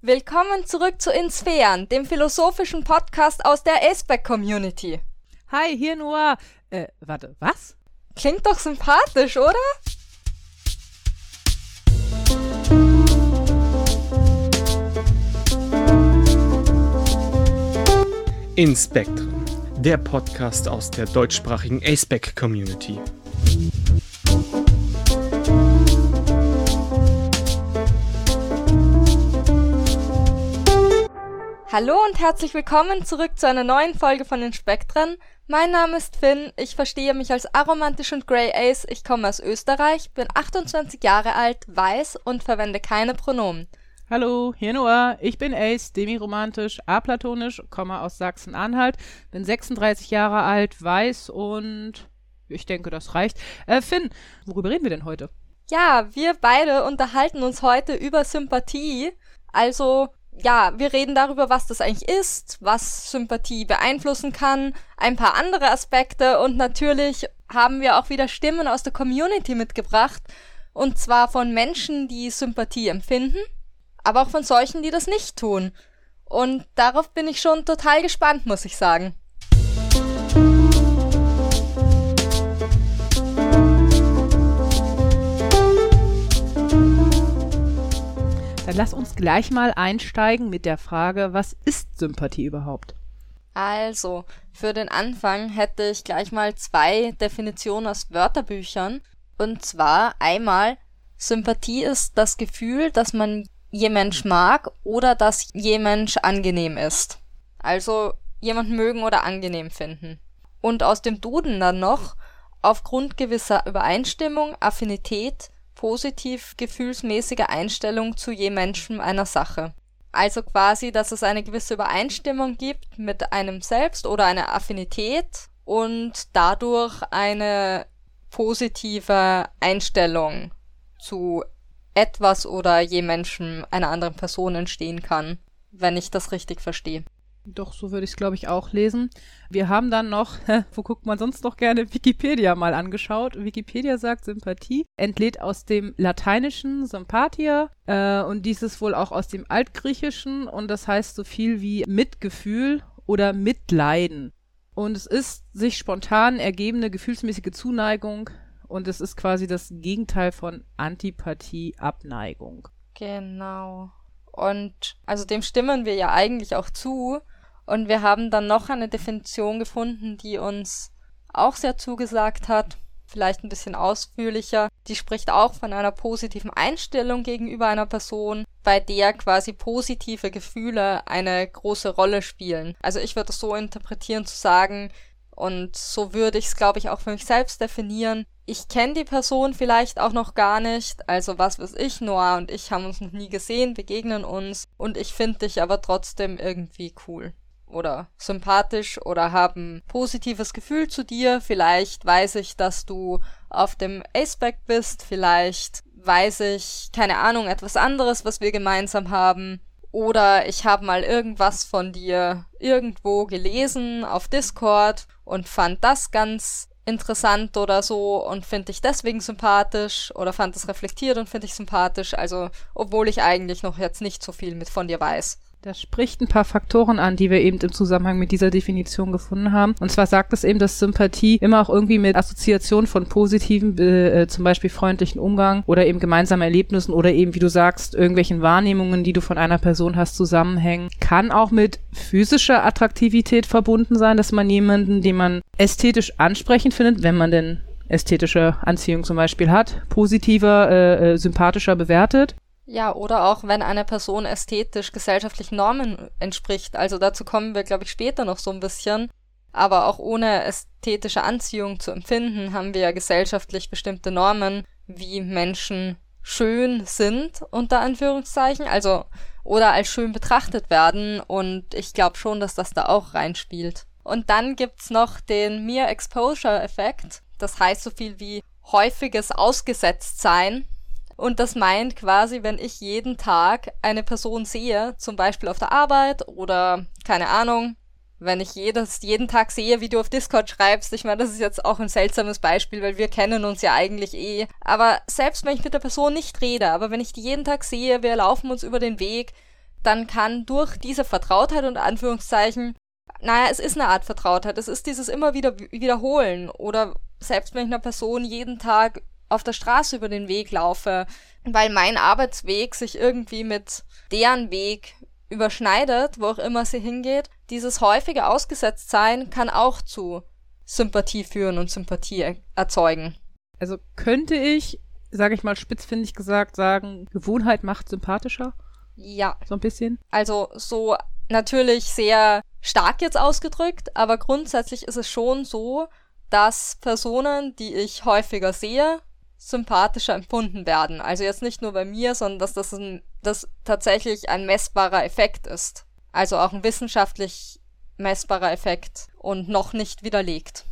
Willkommen zurück zu Insphären, dem philosophischen Podcast aus der Aceback-Community. Hi, hier Noah. Warte, was? Klingt doch sympathisch, oder? In Spektrum, der Podcast aus der deutschsprachigen Aceback-Community. Hallo und herzlich willkommen zurück zu einer neuen Folge von den Spektren. Mein Name ist Finn, ich verstehe mich als aromantisch und Grey Ace, ich komme aus Österreich, bin 28 Jahre alt, weiß und verwende keine Pronomen. Hallo, hier Noah. Ich bin Ace, demiromantisch, aplatonisch, komme aus Sachsen-Anhalt, bin 36 Jahre alt, weiß und ich denke, das reicht. Finn, worüber reden wir denn heute? Ja, wir beide unterhalten uns heute über Sympathie, also ja, wir reden darüber, was das eigentlich ist, was Sympathie beeinflussen kann, ein paar andere Aspekte und natürlich haben wir auch wieder Stimmen aus der Community mitgebracht und zwar von Menschen, die Sympathie empfinden, aber auch von solchen, die das nicht tun. Und darauf bin ich schon total gespannt, muss ich sagen. Dann lass uns gleich mal einsteigen mit der Frage, was ist Sympathie überhaupt? Also, für den Anfang hätte ich gleich mal 2 Definitionen aus Wörterbüchern. Und zwar einmal, Sympathie ist das Gefühl, dass man je Mensch mag oder dass je Mensch angenehm ist. Also jemanden mögen oder angenehm finden. Und aus dem Duden dann noch, aufgrund gewisser Übereinstimmung, Affinität, positiv gefühlsmäßige Einstellung zu je Menschen einer Sache. Also quasi, dass es eine gewisse Übereinstimmung gibt mit einem selbst oder eine Affinität und dadurch eine positive Einstellung zu etwas oder je Menschen einer anderen Person entstehen kann, wenn ich das richtig verstehe. Doch, so würde ich es, glaube ich, auch lesen. Wir haben dann noch, wo guckt man sonst noch gerne, Wikipedia mal angeschaut. Wikipedia sagt, Sympathie entlädt aus dem Lateinischen Sympathia und dies ist wohl auch aus dem Altgriechischen und das heißt so viel wie Mitgefühl oder Mitleiden. Und es ist sich spontan ergebene gefühlsmäßige Zuneigung und es ist quasi das Gegenteil von Antipathie, Abneigung. Genau. Und also dem stimmen wir ja eigentlich auch zu. Und wir haben dann noch eine Definition gefunden, die uns auch sehr zugesagt hat, vielleicht ein bisschen ausführlicher. Die spricht auch von einer positiven Einstellung gegenüber einer Person, bei der quasi positive Gefühle eine große Rolle spielen. Also ich würde es so interpretieren, zu sagen, und so würde ich es, glaube ich, auch für mich selbst definieren. Ich kenne die Person vielleicht auch noch gar nicht, also was weiß ich, Noah und ich haben uns noch nie gesehen, begegnen uns und ich finde dich aber trotzdem irgendwie cool oder sympathisch oder habe ein positives Gefühl zu dir. Vielleicht weiß ich, dass du auf dem Aceback bist, vielleicht weiß ich, keine Ahnung, etwas anderes, was wir gemeinsam haben. Oder ich habe mal irgendwas von dir irgendwo gelesen auf Discord und fand das ganz interessant oder so und finde ich deswegen sympathisch oder fand es reflektiert und finde ich sympathisch. Also, obwohl ich eigentlich noch jetzt nicht so viel von dir weiß. Das spricht ein paar Faktoren an, die wir eben im Zusammenhang mit dieser Definition gefunden haben. Und zwar sagt es eben, dass Sympathie immer auch irgendwie mit Assoziation von positiven, zum Beispiel freundlichen Umgang oder eben gemeinsamen Erlebnissen oder eben, wie du sagst, irgendwelchen Wahrnehmungen, die du von einer Person hast, zusammenhängen. Kann auch mit physischer Attraktivität verbunden sein, dass man jemanden, den man ästhetisch ansprechend findet, wenn man denn ästhetische Anziehung zum Beispiel hat, positiver, sympathischer bewertet. Ja, oder auch, wenn eine Person ästhetisch gesellschaftlichen Normen entspricht. Also dazu kommen wir, glaube ich, später noch so ein bisschen. Aber auch ohne ästhetische Anziehung zu empfinden, haben wir ja gesellschaftlich bestimmte Normen, wie Menschen schön sind, unter Anführungszeichen. Also, oder als schön betrachtet werden. Und ich glaube schon, dass das da auch reinspielt. Und dann gibt's noch den Mere-Exposure-Effekt. Das heißt so viel wie häufiges Ausgesetztsein. Und das meint quasi, wenn ich jeden Tag eine Person sehe, zum Beispiel auf der Arbeit oder, keine Ahnung, wenn ich jeden Tag sehe, wie du auf Discord schreibst. Ich meine, das ist jetzt auch ein seltsames Beispiel, weil wir kennen uns ja eigentlich eh. Aber selbst wenn ich mit der Person nicht rede, aber wenn ich die jeden Tag sehe, wir laufen uns über den Weg, dann kann durch diese Vertrautheit unter Anführungszeichen, naja, es ist eine Art Vertrautheit, es ist dieses immer wieder wiederholen oder selbst wenn ich einer Person jeden Tag auf der Straße über den Weg laufe, weil mein Arbeitsweg sich irgendwie mit deren Weg überschneidet, wo auch immer sie hingeht, dieses häufige Ausgesetztsein kann auch zu Sympathie führen und Sympathie erzeugen. Also könnte ich, sage ich mal spitzfindig gesagt, sagen, Gewohnheit macht sympathischer? Ja. So ein bisschen? Also so natürlich sehr stark jetzt ausgedrückt, aber grundsätzlich ist es schon so, dass Personen, die ich häufiger sehe, sympathischer empfunden werden. Also jetzt nicht nur bei mir, sondern dass das tatsächlich ein messbarer Effekt ist. Also auch ein wissenschaftlich messbarer Effekt und noch nicht widerlegt.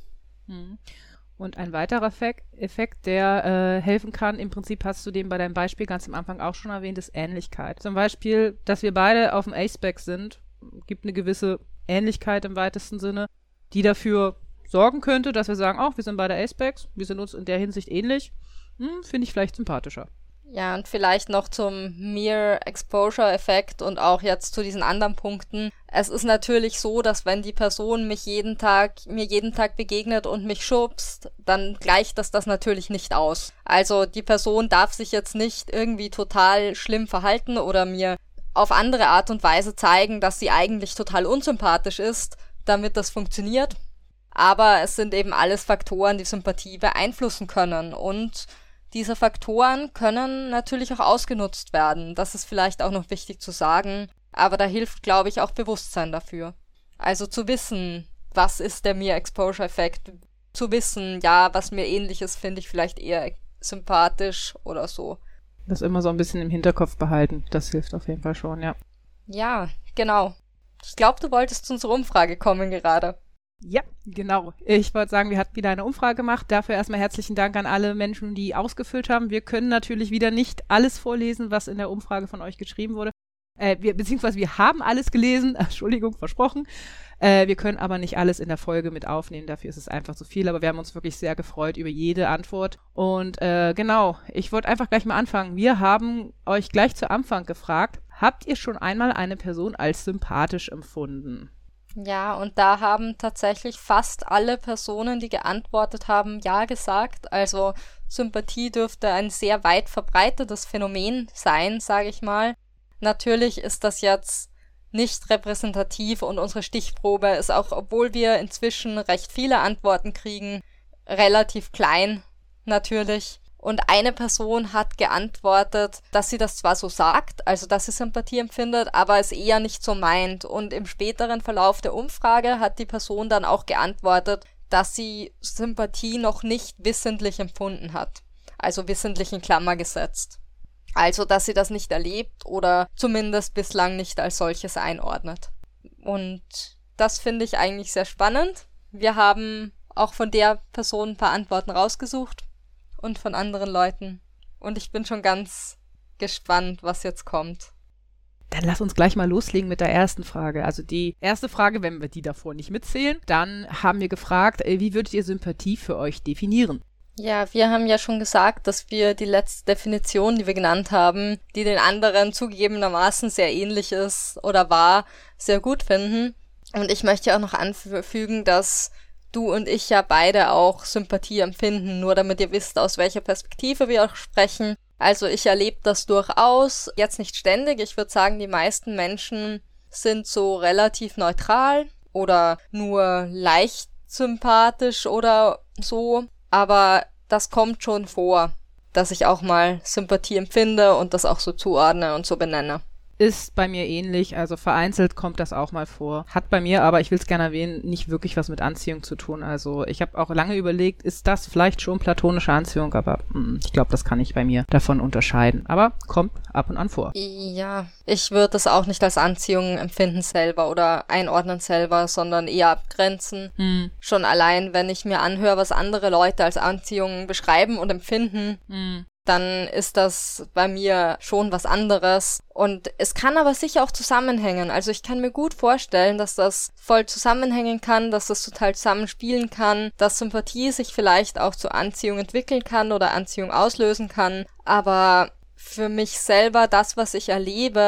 Und ein weiterer Effekt, der helfen kann, im Prinzip hast du den bei deinem Beispiel ganz am Anfang auch schon erwähnt, ist Ähnlichkeit. Zum Beispiel, dass wir beide auf dem A-Spec sind, gibt eine gewisse Ähnlichkeit im weitesten Sinne, die dafür sorgen könnte, dass wir sagen, wir sind beide A-Specs, wir sind uns in der Hinsicht ähnlich, finde ich vielleicht sympathischer. Ja, und vielleicht noch zum Mere-Exposure-Effekt und auch jetzt zu diesen anderen Punkten. Es ist natürlich so, dass wenn die Person mir jeden Tag begegnet und mich schubst, dann gleicht das natürlich nicht aus. Also die Person darf sich jetzt nicht irgendwie total schlimm verhalten oder mir auf andere Art und Weise zeigen, dass sie eigentlich total unsympathisch ist, damit das funktioniert. Aber es sind eben alles Faktoren, die Sympathie beeinflussen können und diese Faktoren können natürlich auch ausgenutzt werden. Das ist vielleicht auch noch wichtig zu sagen, aber da hilft, glaube ich, auch Bewusstsein dafür. Also zu wissen, was ist der Mere-Exposure-Effekt, zu wissen, ja, was mir ähnlich ist, finde ich vielleicht eher sympathisch oder so. Das immer so ein bisschen im Hinterkopf behalten, das hilft auf jeden Fall schon, ja. Ja, genau. Ich glaube, du wolltest zu unserer Umfrage kommen gerade. Ja, genau. Ich wollte sagen, wir hatten wieder eine Umfrage gemacht. Dafür erstmal herzlichen Dank an alle Menschen, die ausgefüllt haben. Wir können natürlich wieder nicht alles vorlesen, was in der Umfrage von euch geschrieben wurde. Beziehungsweise wir haben alles gelesen, Entschuldigung, versprochen. Wir können aber nicht alles in der Folge mit aufnehmen, dafür ist es einfach zu viel, aber wir haben uns wirklich sehr gefreut über jede Antwort. Und genau, ich wollte einfach gleich mal anfangen. Wir haben euch gleich zu Anfang gefragt, habt ihr schon einmal eine Person als sympathisch empfunden? Ja, und da haben tatsächlich fast alle Personen, die geantwortet haben, ja gesagt. Also Sympathie dürfte ein sehr weit verbreitetes Phänomen sein, sage ich mal. Natürlich ist das jetzt nicht repräsentativ und unsere Stichprobe ist auch, obwohl wir inzwischen recht viele Antworten kriegen, relativ klein natürlich. Und eine Person hat geantwortet, dass sie das zwar so sagt, also dass sie Sympathie empfindet, aber es eher nicht so meint. Und im späteren Verlauf der Umfrage hat die Person dann auch geantwortet, dass sie Sympathie noch nicht wissentlich empfunden hat. Also wissentlich in Klammer gesetzt. Also, dass sie das nicht erlebt oder zumindest bislang nicht als solches einordnet. Und das finde ich eigentlich sehr spannend. Wir haben auch von der Person ein paar Antworten rausgesucht. Und von anderen Leuten. Und ich bin schon ganz gespannt, was jetzt kommt. Dann lass uns gleich mal loslegen mit der ersten Frage. Also die erste Frage, wenn wir die davor nicht mitzählen, dann haben wir gefragt, wie würdet ihr Sympathie für euch definieren? Ja, wir haben ja schon gesagt, dass wir die letzte Definition, die wir genannt haben, die den anderen zugegebenermaßen sehr ähnlich ist oder war, sehr gut finden. Und ich möchte auch noch anfügen, dass du und ich ja beide auch Sympathie empfinden, nur damit ihr wisst, aus welcher Perspektive wir auch sprechen. Also ich erlebe das durchaus, jetzt nicht ständig. Ich würde sagen, die meisten Menschen sind so relativ neutral oder nur leicht sympathisch oder so. Aber das kommt schon vor, dass ich auch mal Sympathie empfinde und das auch so zuordne und so benenne. Ist bei mir ähnlich, also vereinzelt kommt das auch mal vor. Hat bei mir, aber ich will es gerne erwähnen, nicht wirklich was mit Anziehung zu tun. Also ich habe auch lange überlegt, ist das vielleicht schon platonische Anziehung, aber ich glaube, das kann ich bei mir davon unterscheiden. Aber kommt ab und an vor. Ja, ich würde das auch nicht als Anziehung empfinden selber oder einordnen selber, sondern eher abgrenzen. Schon allein, wenn ich mir anhöre, was andere Leute als Anziehung beschreiben und empfinden, dann ist das bei mir schon was anderes. Und es kann aber sicher auch zusammenhängen. Also ich kann mir gut vorstellen, dass das voll zusammenhängen kann, dass das total zusammenspielen kann, dass Sympathie sich vielleicht auch zur Anziehung entwickeln kann oder Anziehung auslösen kann. Aber für mich selber, das, was ich erlebe,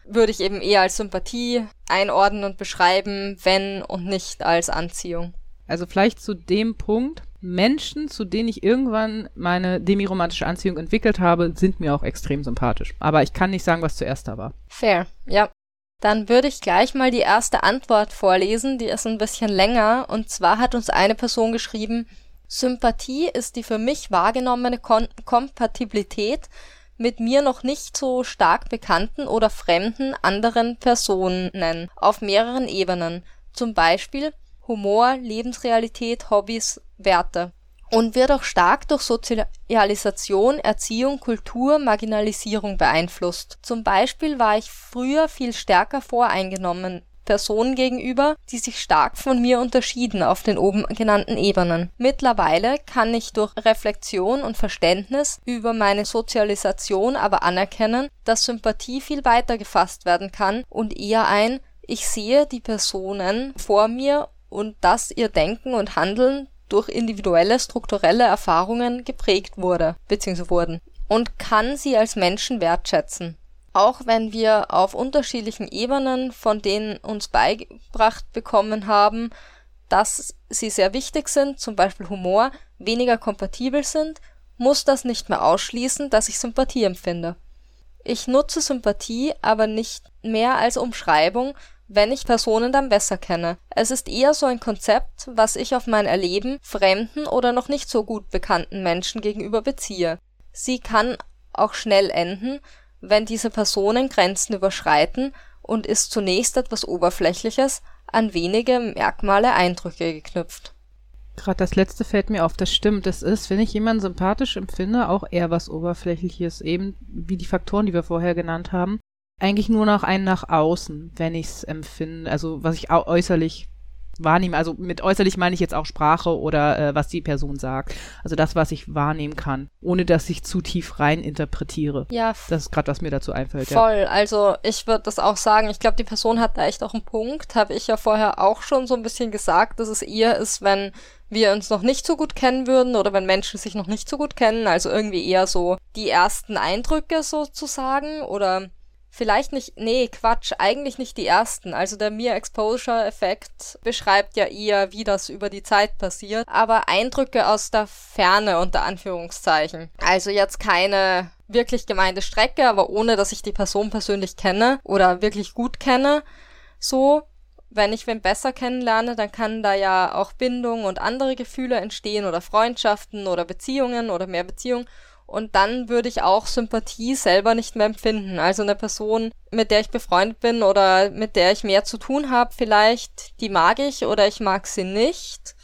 würde ich eben eher als Sympathie einordnen und beschreiben, wenn und nicht als Anziehung. Also vielleicht zu dem Punkt, Menschen, zu denen ich irgendwann meine demiromantische Anziehung entwickelt habe, sind mir auch extrem sympathisch. Aber ich kann nicht sagen, was zuerst da war. Fair, ja. Dann würde ich gleich mal die erste Antwort vorlesen, die ist ein bisschen länger. Und zwar hat uns eine Person geschrieben, Sympathie ist die für mich wahrgenommene Kompatibilität mit mir noch nicht so stark bekannten oder fremden anderen Personen auf mehreren Ebenen. Zum Beispiel Humor, Lebensrealität, Hobbys, Werte. Und wird auch stark durch Sozialisation, Erziehung, Kultur, Marginalisierung beeinflusst. Zum Beispiel war ich früher viel stärker voreingenommen Personen gegenüber, die sich stark von mir unterschieden auf den oben genannten Ebenen. Mittlerweile kann ich durch Reflexion und Verständnis über meine Sozialisation aber anerkennen, dass Sympathie viel weiter gefasst werden kann und eher ein, ich sehe die Personen vor mir und dass ihr Denken und Handeln durch individuelle, strukturelle Erfahrungen geprägt wurde, bzw. wurden, und kann sie als Menschen wertschätzen. Auch wenn wir auf unterschiedlichen Ebenen von denen uns beigebracht bekommen haben, dass sie sehr wichtig sind, zum Beispiel Humor, weniger kompatibel sind, muss das nicht mehr ausschließen, dass ich Sympathie empfinde. Ich nutze Sympathie aber nicht mehr als Umschreibung, wenn ich Personen dann besser kenne. Es ist eher so ein Konzept, was ich auf mein Erleben fremden oder noch nicht so gut bekannten Menschen gegenüber beziehe. Sie kann auch schnell enden, wenn diese Personen Grenzen überschreiten und ist zunächst etwas Oberflächliches, an wenige Merkmale, Eindrücke geknüpft. Gerade das letzte fällt mir auf, das stimmt. Das ist, wenn ich jemanden sympathisch empfinde, auch eher was Oberflächliches, eben wie die Faktoren, die wir vorher genannt haben. Eigentlich nur noch einen nach außen, wenn ich es empfinde, also was ich äußerlich wahrnehme. Also mit äußerlich meine ich jetzt auch Sprache oder was die Person sagt. Also das, was ich wahrnehmen kann, ohne dass ich zu tief rein interpretiere. Ja, das ist gerade, was mir dazu einfällt. Voll, ja. Also ich würde das auch sagen, ich glaube, die Person hat da echt auch einen Punkt, habe ich ja vorher auch schon so ein bisschen gesagt, dass es eher ist, wenn wir uns noch nicht so gut kennen würden oder wenn Menschen sich noch nicht so gut kennen, also irgendwie eher so die ersten Eindrücke sozusagen oder vielleicht nicht, nee, Quatsch, eigentlich nicht die ersten. Also der Mere-Exposure-Effekt beschreibt ja eher, wie das über die Zeit passiert, aber Eindrücke aus der Ferne unter Anführungszeichen. Also jetzt keine wirklich gemeinte Strecke, aber ohne, dass ich die Person persönlich kenne oder wirklich gut kenne. So, wenn ich wen besser kennenlerne, dann kann da ja auch Bindung und andere Gefühle entstehen oder Freundschaften oder Beziehungen oder mehr Beziehungen. Und dann würde ich auch Sympathie selber nicht mehr empfinden. Also eine Person, mit der ich befreundet bin oder mit der ich mehr zu tun habe vielleicht, die mag ich oder ich mag sie nicht.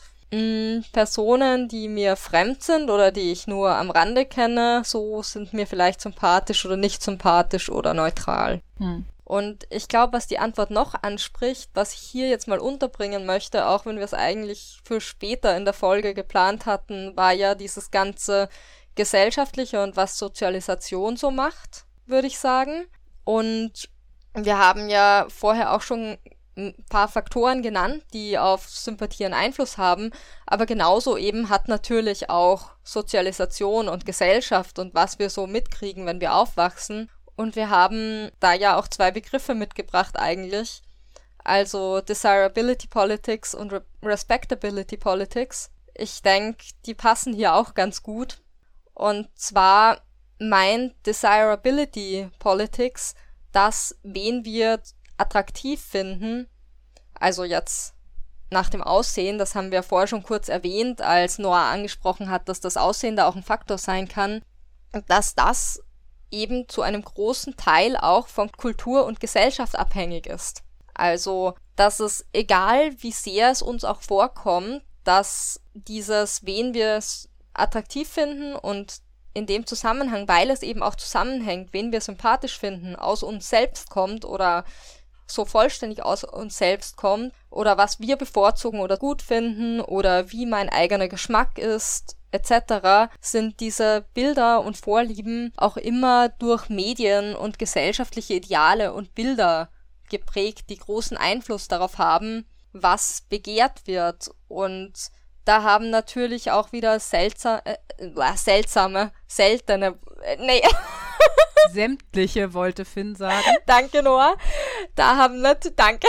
Personen, die mir fremd sind oder die ich nur am Rande kenne, so sind mir vielleicht sympathisch oder nicht sympathisch oder neutral. Und ich glaube, was die Antwort noch anspricht, was ich hier jetzt mal unterbringen möchte, auch wenn wir es eigentlich für später in der Folge geplant hatten, war ja dieses ganze Gesellschaftliche und was Sozialisation so macht, würde ich sagen. Und wir haben ja vorher auch schon ein paar Faktoren genannt, die auf Sympathie einen Einfluss haben, aber genauso eben hat natürlich auch Sozialisation und Gesellschaft und was wir so mitkriegen, wenn wir aufwachsen. Und wir haben da ja auch zwei Begriffe mitgebracht eigentlich, also Desirability Politics und Respectability Politics. Ich denke, die passen hier auch ganz gut. Und zwar meint Desirability Politics, dass wen wir attraktiv finden, also jetzt nach dem Aussehen, das haben wir vorher schon kurz erwähnt, als Noah angesprochen hat, dass das Aussehen da auch ein Faktor sein kann, dass das eben zu einem großen Teil auch von Kultur und Gesellschaft abhängig ist. Also, dass es, egal wie sehr es uns auch vorkommt, dass dieses, wen wir attraktiv finden und in dem Zusammenhang, weil es eben auch zusammenhängt, wen wir sympathisch finden, aus uns selbst kommt oder so vollständig aus uns selbst kommt oder was wir bevorzugen oder gut finden oder wie mein eigener Geschmack ist, etc., sind diese Bilder und Vorlieben auch immer durch Medien und gesellschaftliche Ideale und Bilder geprägt, die großen Einfluss darauf haben, was begehrt wird. Und da haben natürlich auch wieder seltene, Sämtliche, wollte Finn sagen. Danke, Noah. Danke.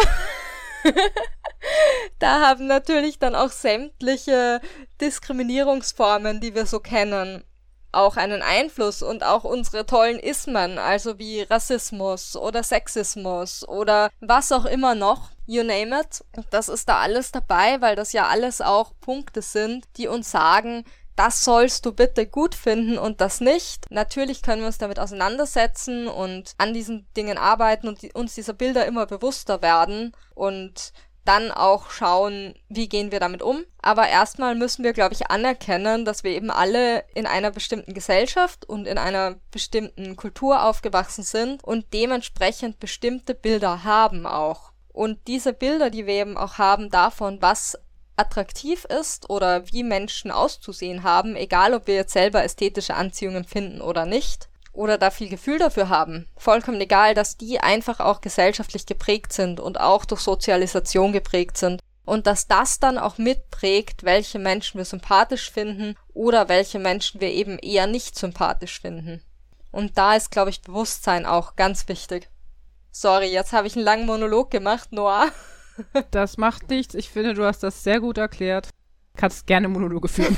Da haben natürlich dann auch sämtliche Diskriminierungsformen, die wir so kennen, auch einen Einfluss und auch unsere tollen Ismen, also wie Rassismus oder Sexismus oder was auch immer noch, you name it. Das ist da alles dabei, weil das ja alles auch Punkte sind, die uns sagen, das sollst du bitte gut finden und das nicht. Natürlich können wir uns damit auseinandersetzen und an diesen Dingen arbeiten und uns dieser Bilder immer bewusster werden und dann auch schauen, wie gehen wir damit um. Aber erstmal müssen wir, glaube ich, anerkennen, dass wir eben alle in einer bestimmten Gesellschaft und in einer bestimmten Kultur aufgewachsen sind und dementsprechend bestimmte Bilder haben auch. Und diese Bilder, die wir eben auch haben davon, was attraktiv ist oder wie Menschen auszusehen haben, egal ob wir jetzt selber ästhetische Anziehung empfinden oder nicht, oder da viel Gefühl dafür haben, vollkommen egal, dass die einfach auch gesellschaftlich geprägt sind und auch durch Sozialisation geprägt sind und dass das dann auch mitprägt, welche Menschen wir sympathisch finden oder welche Menschen wir eben eher nicht sympathisch finden. Und da ist, glaube ich, Bewusstsein auch ganz wichtig. Sorry, jetzt habe ich einen langen Monolog gemacht, Noah. Das macht nichts. Ich finde, du hast das sehr gut erklärt. Kannst gerne Monologe führen.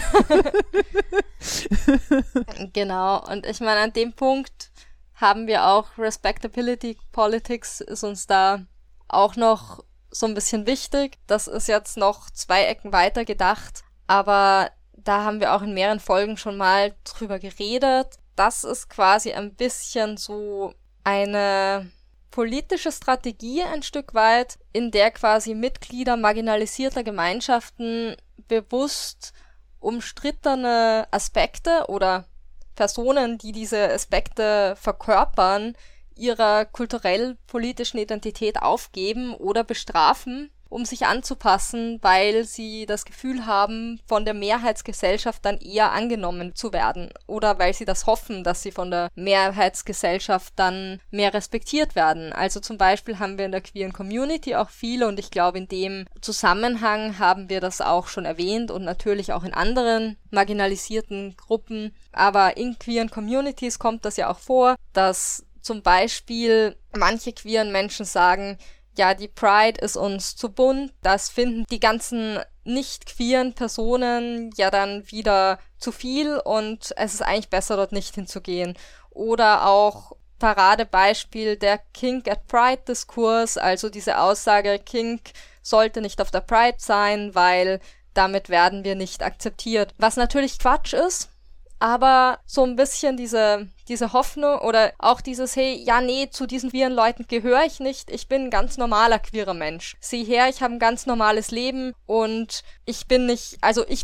Genau. Und ich meine, an dem Punkt haben wir auch Respectability Politics ist uns da auch noch so ein bisschen wichtig. Das ist jetzt noch 2 Ecken weiter gedacht. Aber da haben wir auch in mehreren Folgen schon mal drüber geredet. Das ist quasi ein bisschen so eine politische Strategie ein Stück weit, in der quasi Mitglieder marginalisierter Gemeinschaften bewusst umstrittene Aspekte oder Personen, die diese Aspekte verkörpern, ihrer kulturell-politischen Identität aufgeben oder bestrafen, um sich anzupassen, weil sie das Gefühl haben, von der Mehrheitsgesellschaft dann eher angenommen zu werden oder weil sie das hoffen, dass sie von der Mehrheitsgesellschaft dann mehr respektiert werden. Also zum Beispiel haben wir in der queeren Community auch viele und ich glaube, in dem Zusammenhang haben wir das auch schon erwähnt und natürlich auch in anderen marginalisierten Gruppen. Aber in queeren Communities kommt das ja auch vor, dass zum Beispiel manche queeren Menschen sagen, ja, die Pride ist uns zu bunt, das finden die ganzen nicht queeren Personen ja dann wieder zu viel und es ist eigentlich besser, dort nicht hinzugehen. Oder auch Paradebeispiel der Kink at Pride-Diskurs, also diese Aussage, Kink sollte nicht auf der Pride sein, weil damit werden wir nicht akzeptiert. Was natürlich Quatsch ist, aber so ein bisschen diese Hoffnung oder auch dieses, hey, ja, nee, zu diesen queeren Leuten gehöre ich nicht, ich bin ein ganz normaler queerer Mensch. Sieh her, ich habe ein ganz normales Leben und ich bin nicht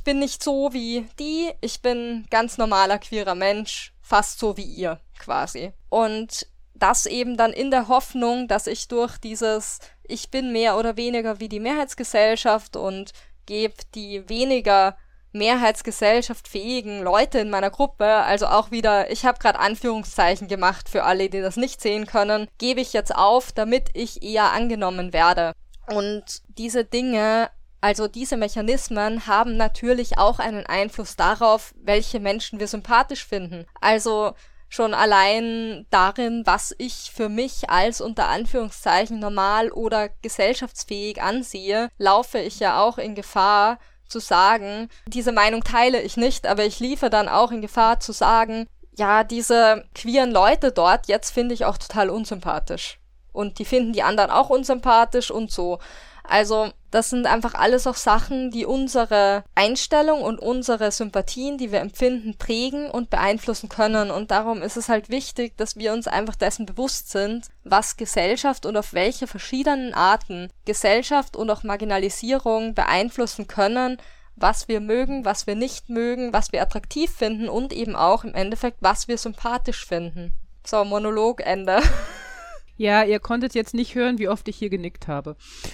so wie die, ich bin ganz normaler queerer Mensch, fast so wie ihr, quasi. Und das eben dann in der Hoffnung, dass ich durch dieses, ich bin mehr oder weniger wie die Mehrheitsgesellschaft und gebe die weniger Mehrheitsgesellschaft fähigen Leute in meiner Gruppe, also auch wieder, ich habe gerade Anführungszeichen gemacht für alle, die das nicht sehen können, gebe ich jetzt auf, damit ich eher angenommen werde. Und diese Dinge, also diese Mechanismen haben natürlich auch einen Einfluss darauf, welche Menschen wir sympathisch finden. Also schon allein darin, was ich für mich als unter Anführungszeichen normal oder gesellschaftsfähig ansehe, laufe ich ja auch in Gefahr, zu sagen, diese Meinung teile ich nicht, aber ich liefe dann auch in Gefahr zu sagen, ja, diese queeren Leute dort, jetzt finde ich auch total unsympathisch. Und die finden die anderen auch unsympathisch und so. Also das sind einfach alles auch Sachen, die unsere Einstellung und unsere Sympathien, die wir empfinden, prägen und beeinflussen können. Und darum ist es halt wichtig, dass wir uns einfach dessen bewusst sind, was Gesellschaft und auf welche verschiedenen Arten Gesellschaft und auch Marginalisierung beeinflussen können, was wir mögen, was wir nicht mögen, was wir attraktiv finden und eben auch im Endeffekt, was wir sympathisch finden. So, Monolog, Ende. Ja, ihr konntet jetzt nicht hören, wie oft ich hier genickt habe.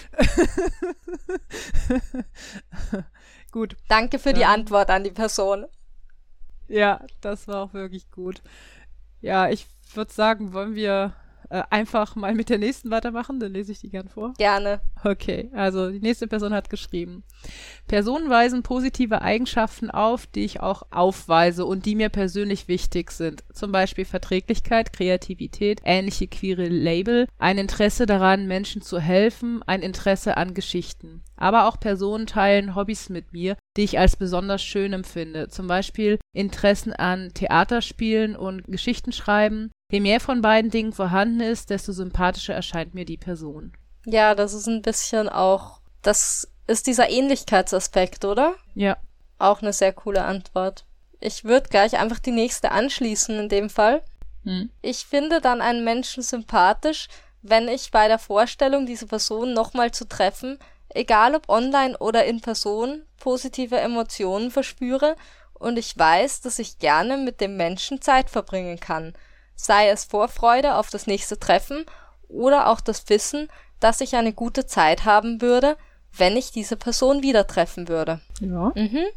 Gut. Danke für die Antwort an die Person. Ja, das war auch wirklich gut. Ja, ich würde sagen, wollen wir einfach mal mit der nächsten weitermachen? Dann lese ich die gern vor. Gerne. Okay, also die nächste Person hat geschrieben: Personen weisen positive Eigenschaften auf, die ich auch aufweise und die mir persönlich wichtig sind. Zum Beispiel Verträglichkeit, Kreativität, ähnliche queere Label, ein Interesse daran, Menschen zu helfen, ein Interesse an Geschichten. Aber auch Personen teilen Hobbys mit mir, die ich als besonders schön empfinde. Zum Beispiel Interessen an Theaterspielen und Geschichten schreiben. Je mehr von beiden Dingen vorhanden ist, desto sympathischer erscheint mir die Person. Ja, das ist ein bisschen auch, das ist dieser Ähnlichkeitsaspekt, oder? Ja. Auch eine sehr coole Antwort. Ich würde gleich einfach die nächste anschließen in dem Fall. Ich finde dann einen Menschen sympathisch, wenn ich bei der Vorstellung, diese Person nochmal zu treffen, egal ob online oder in Person, positive Emotionen verspüre und ich weiß, dass ich gerne mit dem Menschen Zeit verbringen kann. Sei es Vorfreude auf das nächste Treffen oder auch das Wissen, dass ich eine gute Zeit haben würde, wenn ich diese Person wieder treffen würde. Ja.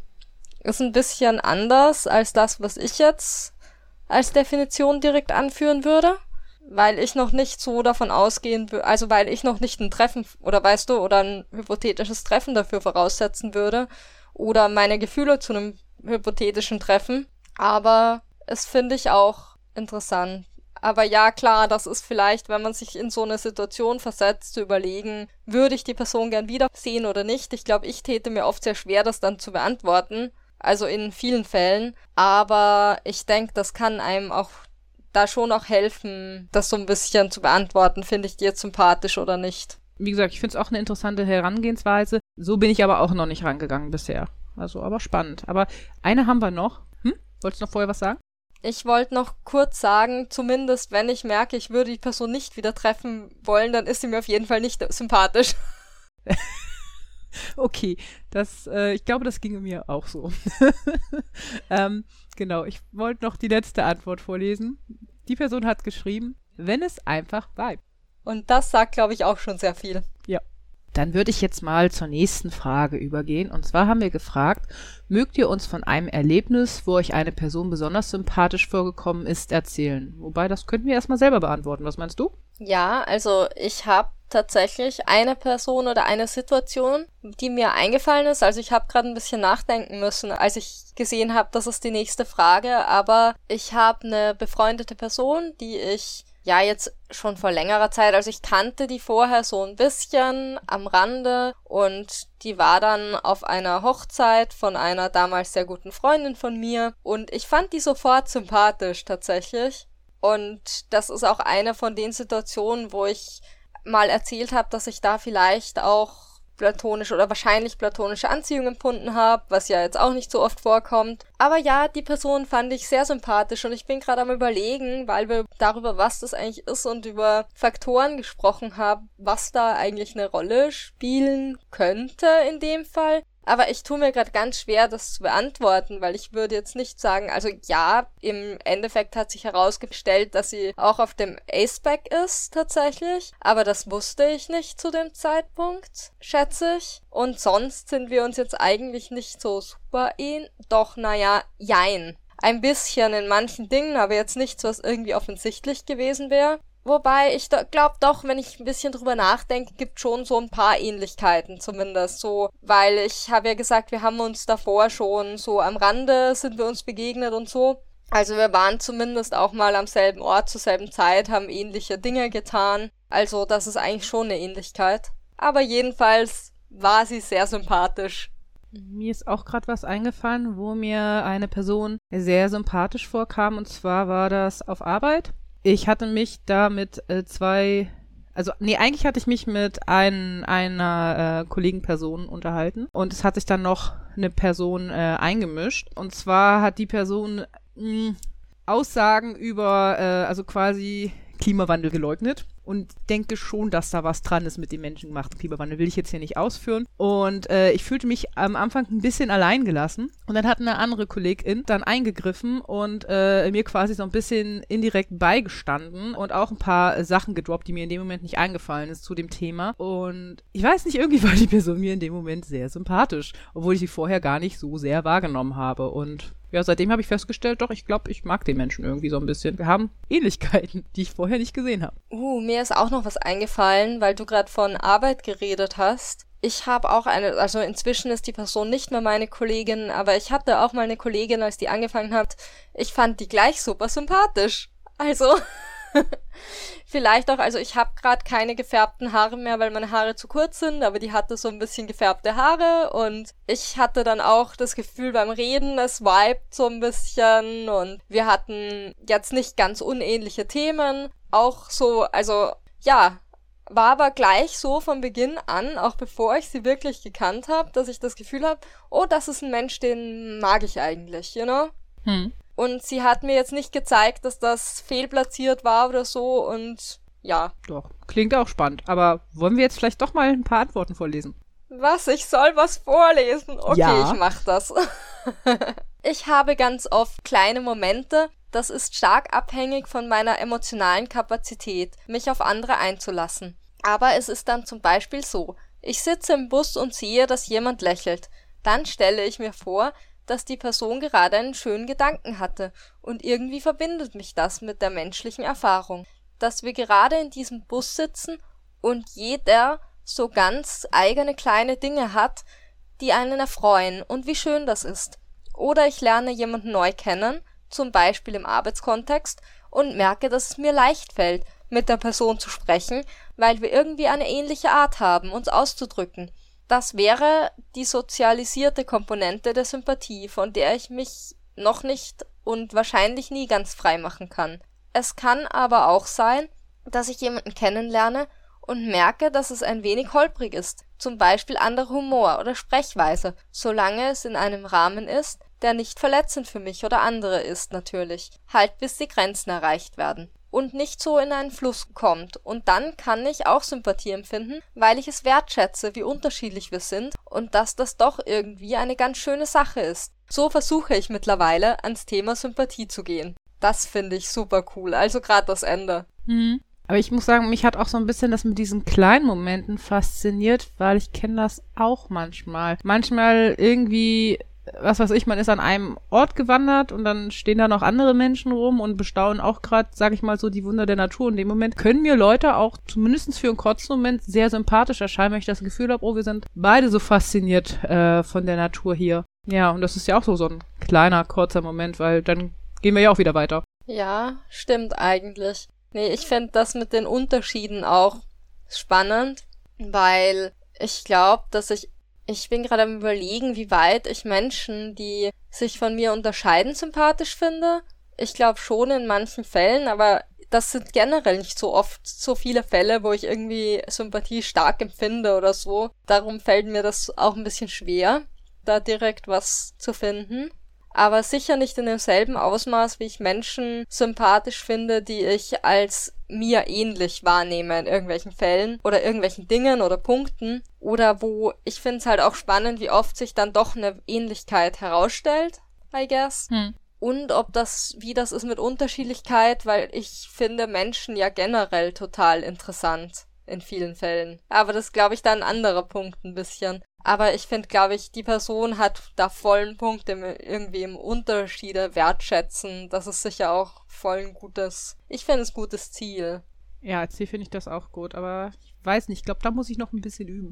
Ist ein bisschen anders als das, was ich jetzt als Definition direkt anführen würde, weil ich noch nicht so davon ausgehen würde, also weil ich noch nicht ein Treffen, oder weißt du, oder ein hypothetisches Treffen dafür voraussetzen würde oder meine Gefühle zu einem hypothetischen Treffen, aber es finde ich auch interessant. Aber ja, klar, das ist vielleicht, wenn man sich in so eine Situation versetzt, zu überlegen, würde ich die Person gern wiedersehen oder nicht. Ich glaube, ich täte mir oft sehr schwer, das dann zu beantworten, also in vielen Fällen, aber ich denke, das kann einem auch da schon auch helfen, das so ein bisschen zu beantworten, finde ich die jetzt sympathisch oder nicht. Wie gesagt, ich finde es auch eine interessante Herangehensweise. So bin ich aber auch noch nicht rangegangen bisher. Also, aber spannend. Aber eine haben wir noch. Wolltest du noch vorher was sagen? Ich wollte noch kurz sagen, zumindest wenn ich merke, ich würde die Person nicht wieder treffen wollen, dann ist sie mir auf jeden Fall nicht sympathisch. Okay, ich glaube, das ginge mir auch so. Genau, ich wollte noch die letzte Antwort vorlesen. Die Person hat geschrieben, wenn es einfach bleibt. Und das sagt, glaube ich, auch schon sehr viel. Ja. Dann würde ich jetzt mal zur nächsten Frage übergehen. Und zwar haben wir gefragt, mögt ihr uns von einem Erlebnis, wo euch eine Person besonders sympathisch vorgekommen ist, erzählen? Wobei, das könnten wir erstmal selber beantworten. Was meinst du? Ja, also ich habe tatsächlich eine Person oder eine Situation, die mir eingefallen ist. Also ich habe gerade ein bisschen nachdenken müssen, als ich gesehen habe, das ist die nächste Frage. Aber ich habe eine befreundete Person, die ich ja jetzt schon vor längerer Zeit, also ich kannte die vorher so ein bisschen am Rande und die war dann auf einer Hochzeit von einer damals sehr guten Freundin von mir und ich fand die sofort sympathisch tatsächlich. Und das ist auch eine von den Situationen, wo ich mal erzählt habe, dass ich da vielleicht auch platonische oder wahrscheinlich platonische Anziehung empfunden habe, was ja jetzt auch nicht so oft vorkommt. Aber ja, die Person fand ich sehr sympathisch und ich bin gerade am Überlegen, weil wir darüber, was das eigentlich ist und über Faktoren gesprochen haben, was da eigentlich eine Rolle spielen könnte in dem Fall. Aber ich tue mir gerade ganz schwer, das zu beantworten, weil ich würde jetzt nicht sagen, also ja, im Endeffekt hat sich herausgestellt, dass sie auch auf dem A-Spec ist tatsächlich, aber das wusste ich nicht zu dem Zeitpunkt, schätze ich. Und sonst sind wir uns jetzt eigentlich nicht so super doch, naja, jein. Ein bisschen in manchen Dingen, aber jetzt nichts, was irgendwie offensichtlich gewesen wäre. Wobei ich glaube doch, wenn ich ein bisschen drüber nachdenke, gibt schon so ein paar Ähnlichkeiten zumindest so, weil ich habe ja gesagt, wir haben uns davor schon so am Rande sind wir uns begegnet und so. Also wir waren zumindest auch mal am selben Ort zur selben Zeit, haben ähnliche Dinge getan. Also das ist eigentlich schon eine Ähnlichkeit. Aber jedenfalls war sie sehr sympathisch. Mir ist auch gerade was eingefallen, wo mir eine Person sehr sympathisch vorkam und zwar war das auf Arbeit. Ich hatte mich da mit eigentlich hatte ich mich mit einer Kollegenperson unterhalten und es hat sich dann noch eine Person eingemischt. Und zwar hat die Person Aussagen über, also quasi Klimawandel geleugnet und denke schon, dass da was dran ist mit dem menschengemachten Klimawandel. Will ich jetzt hier nicht ausführen. Und ich fühlte mich am Anfang ein bisschen allein gelassen. Und dann hat eine andere Kollegin dann eingegriffen und mir quasi so ein bisschen indirekt beigestanden und auch ein paar Sachen gedroppt, die mir in dem Moment nicht eingefallen ist zu dem Thema. Und ich weiß nicht, irgendwie war die Person mir in dem Moment sehr sympathisch, obwohl ich sie vorher gar nicht so sehr wahrgenommen habe. Und ja, seitdem habe ich festgestellt, doch, ich glaube, ich mag den Menschen irgendwie so ein bisschen. Wir haben Ähnlichkeiten, die ich vorher nicht gesehen habe. Mir ist auch noch was eingefallen, weil du gerade von Arbeit geredet hast. Ich habe auch also inzwischen ist die Person nicht mehr meine Kollegin, aber ich hatte auch mal eine Kollegin, als die angefangen hat. Ich fand die gleich super sympathisch. Also, vielleicht auch, also ich habe gerade keine gefärbten Haare mehr, weil meine Haare zu kurz sind, aber die hatte so ein bisschen gefärbte Haare und ich hatte dann auch das Gefühl beim Reden, es vibet so ein bisschen und wir hatten jetzt nicht ganz unähnliche Themen. Auch so, also, ja, war aber gleich so von Beginn an, auch bevor ich sie wirklich gekannt habe, dass ich das Gefühl habe, oh, das ist ein Mensch, den mag ich eigentlich, you know? Und sie hat mir jetzt nicht gezeigt, dass das fehlplatziert war oder so und ja. Doch, klingt auch spannend. Aber wollen wir jetzt vielleicht doch mal ein paar Antworten vorlesen? Was? Ich soll was vorlesen? Okay, ja. Ich mach das. Ich habe ganz oft kleine Momente. Das ist stark abhängig von meiner emotionalen Kapazität, mich auf andere einzulassen. Aber es ist dann zum Beispiel so: Ich sitze im Bus und sehe, dass jemand lächelt. Dann stelle ich mir vor, dass die Person gerade einen schönen Gedanken hatte und irgendwie verbindet mich das mit der menschlichen Erfahrung, dass wir gerade in diesem Bus sitzen und jeder so ganz eigene kleine Dinge hat, die einen erfreuen und wie schön das ist. Oder ich lerne jemanden neu kennen, zum Beispiel im Arbeitskontext, und merke, dass es mir leicht fällt, mit der Person zu sprechen, weil wir irgendwie eine ähnliche Art haben, uns auszudrücken. Das wäre die sozialisierte Komponente der Sympathie, von der ich mich noch nicht und wahrscheinlich nie ganz frei machen kann. Es kann aber auch sein, dass ich jemanden kennenlerne und merke, dass es ein wenig holprig ist, zum Beispiel anderer Humor oder Sprechweise, solange es in einem Rahmen ist, der nicht verletzend für mich oder andere ist natürlich, halt bis die Grenzen erreicht werden und nicht so in einen Fluss kommt. Und dann kann ich auch Sympathie empfinden, weil ich es wertschätze, wie unterschiedlich wir sind und dass das doch irgendwie eine ganz schöne Sache ist. So versuche ich mittlerweile, ans Thema Sympathie zu gehen. Das finde ich super cool, also gerade das Ende. Aber ich muss sagen, mich hat auch so ein bisschen das mit diesen kleinen Momenten fasziniert, weil ich kenne das auch manchmal. Manchmal irgendwie, was weiß ich, man ist an einem Ort gewandert und dann stehen da noch andere Menschen rum und bestaunen auch gerade, sag ich mal so, die Wunder der Natur. Und in dem Moment können mir Leute auch zumindest für einen kurzen Moment sehr sympathisch erscheinen, wenn ich das Gefühl habe, oh, wir sind beide so fasziniert von der Natur hier. Ja, und das ist ja auch so ein kleiner, kurzer Moment, weil dann gehen wir ja auch wieder weiter. Ja, stimmt eigentlich. Nee, ich finde das mit den Unterschieden auch spannend, weil ich glaube, dass ich bin gerade am Überlegen, wie weit ich Menschen, die sich von mir unterscheiden, sympathisch finde. Ich glaube schon in manchen Fällen, aber das sind generell nicht so oft so viele Fälle, wo ich irgendwie Sympathie stark empfinde oder so. Darum fällt mir das auch ein bisschen schwer, da direkt was zu finden. Aber sicher nicht in demselben Ausmaß, wie ich Menschen sympathisch finde, die ich als mir ähnlich wahrnehme in irgendwelchen Fällen oder irgendwelchen Dingen oder Punkten. Oder wo ich finde es halt auch spannend, wie oft sich dann doch eine Ähnlichkeit herausstellt, I guess. Und wie das ist mit Unterschiedlichkeit, weil ich finde Menschen ja generell total interessant in vielen Fällen. Aber das ist, glaube ich, dann ein anderer Punkt ein bisschen. Aber ich finde, glaube ich, die Person hat da vollen Punkt irgendwie im Unterschiede wertschätzen. Das ist sicher auch voll ein ich finde es gutes Ziel. Ja, als Ziel finde ich das auch gut, aber ich weiß nicht, ich glaube, da muss ich noch ein bisschen üben.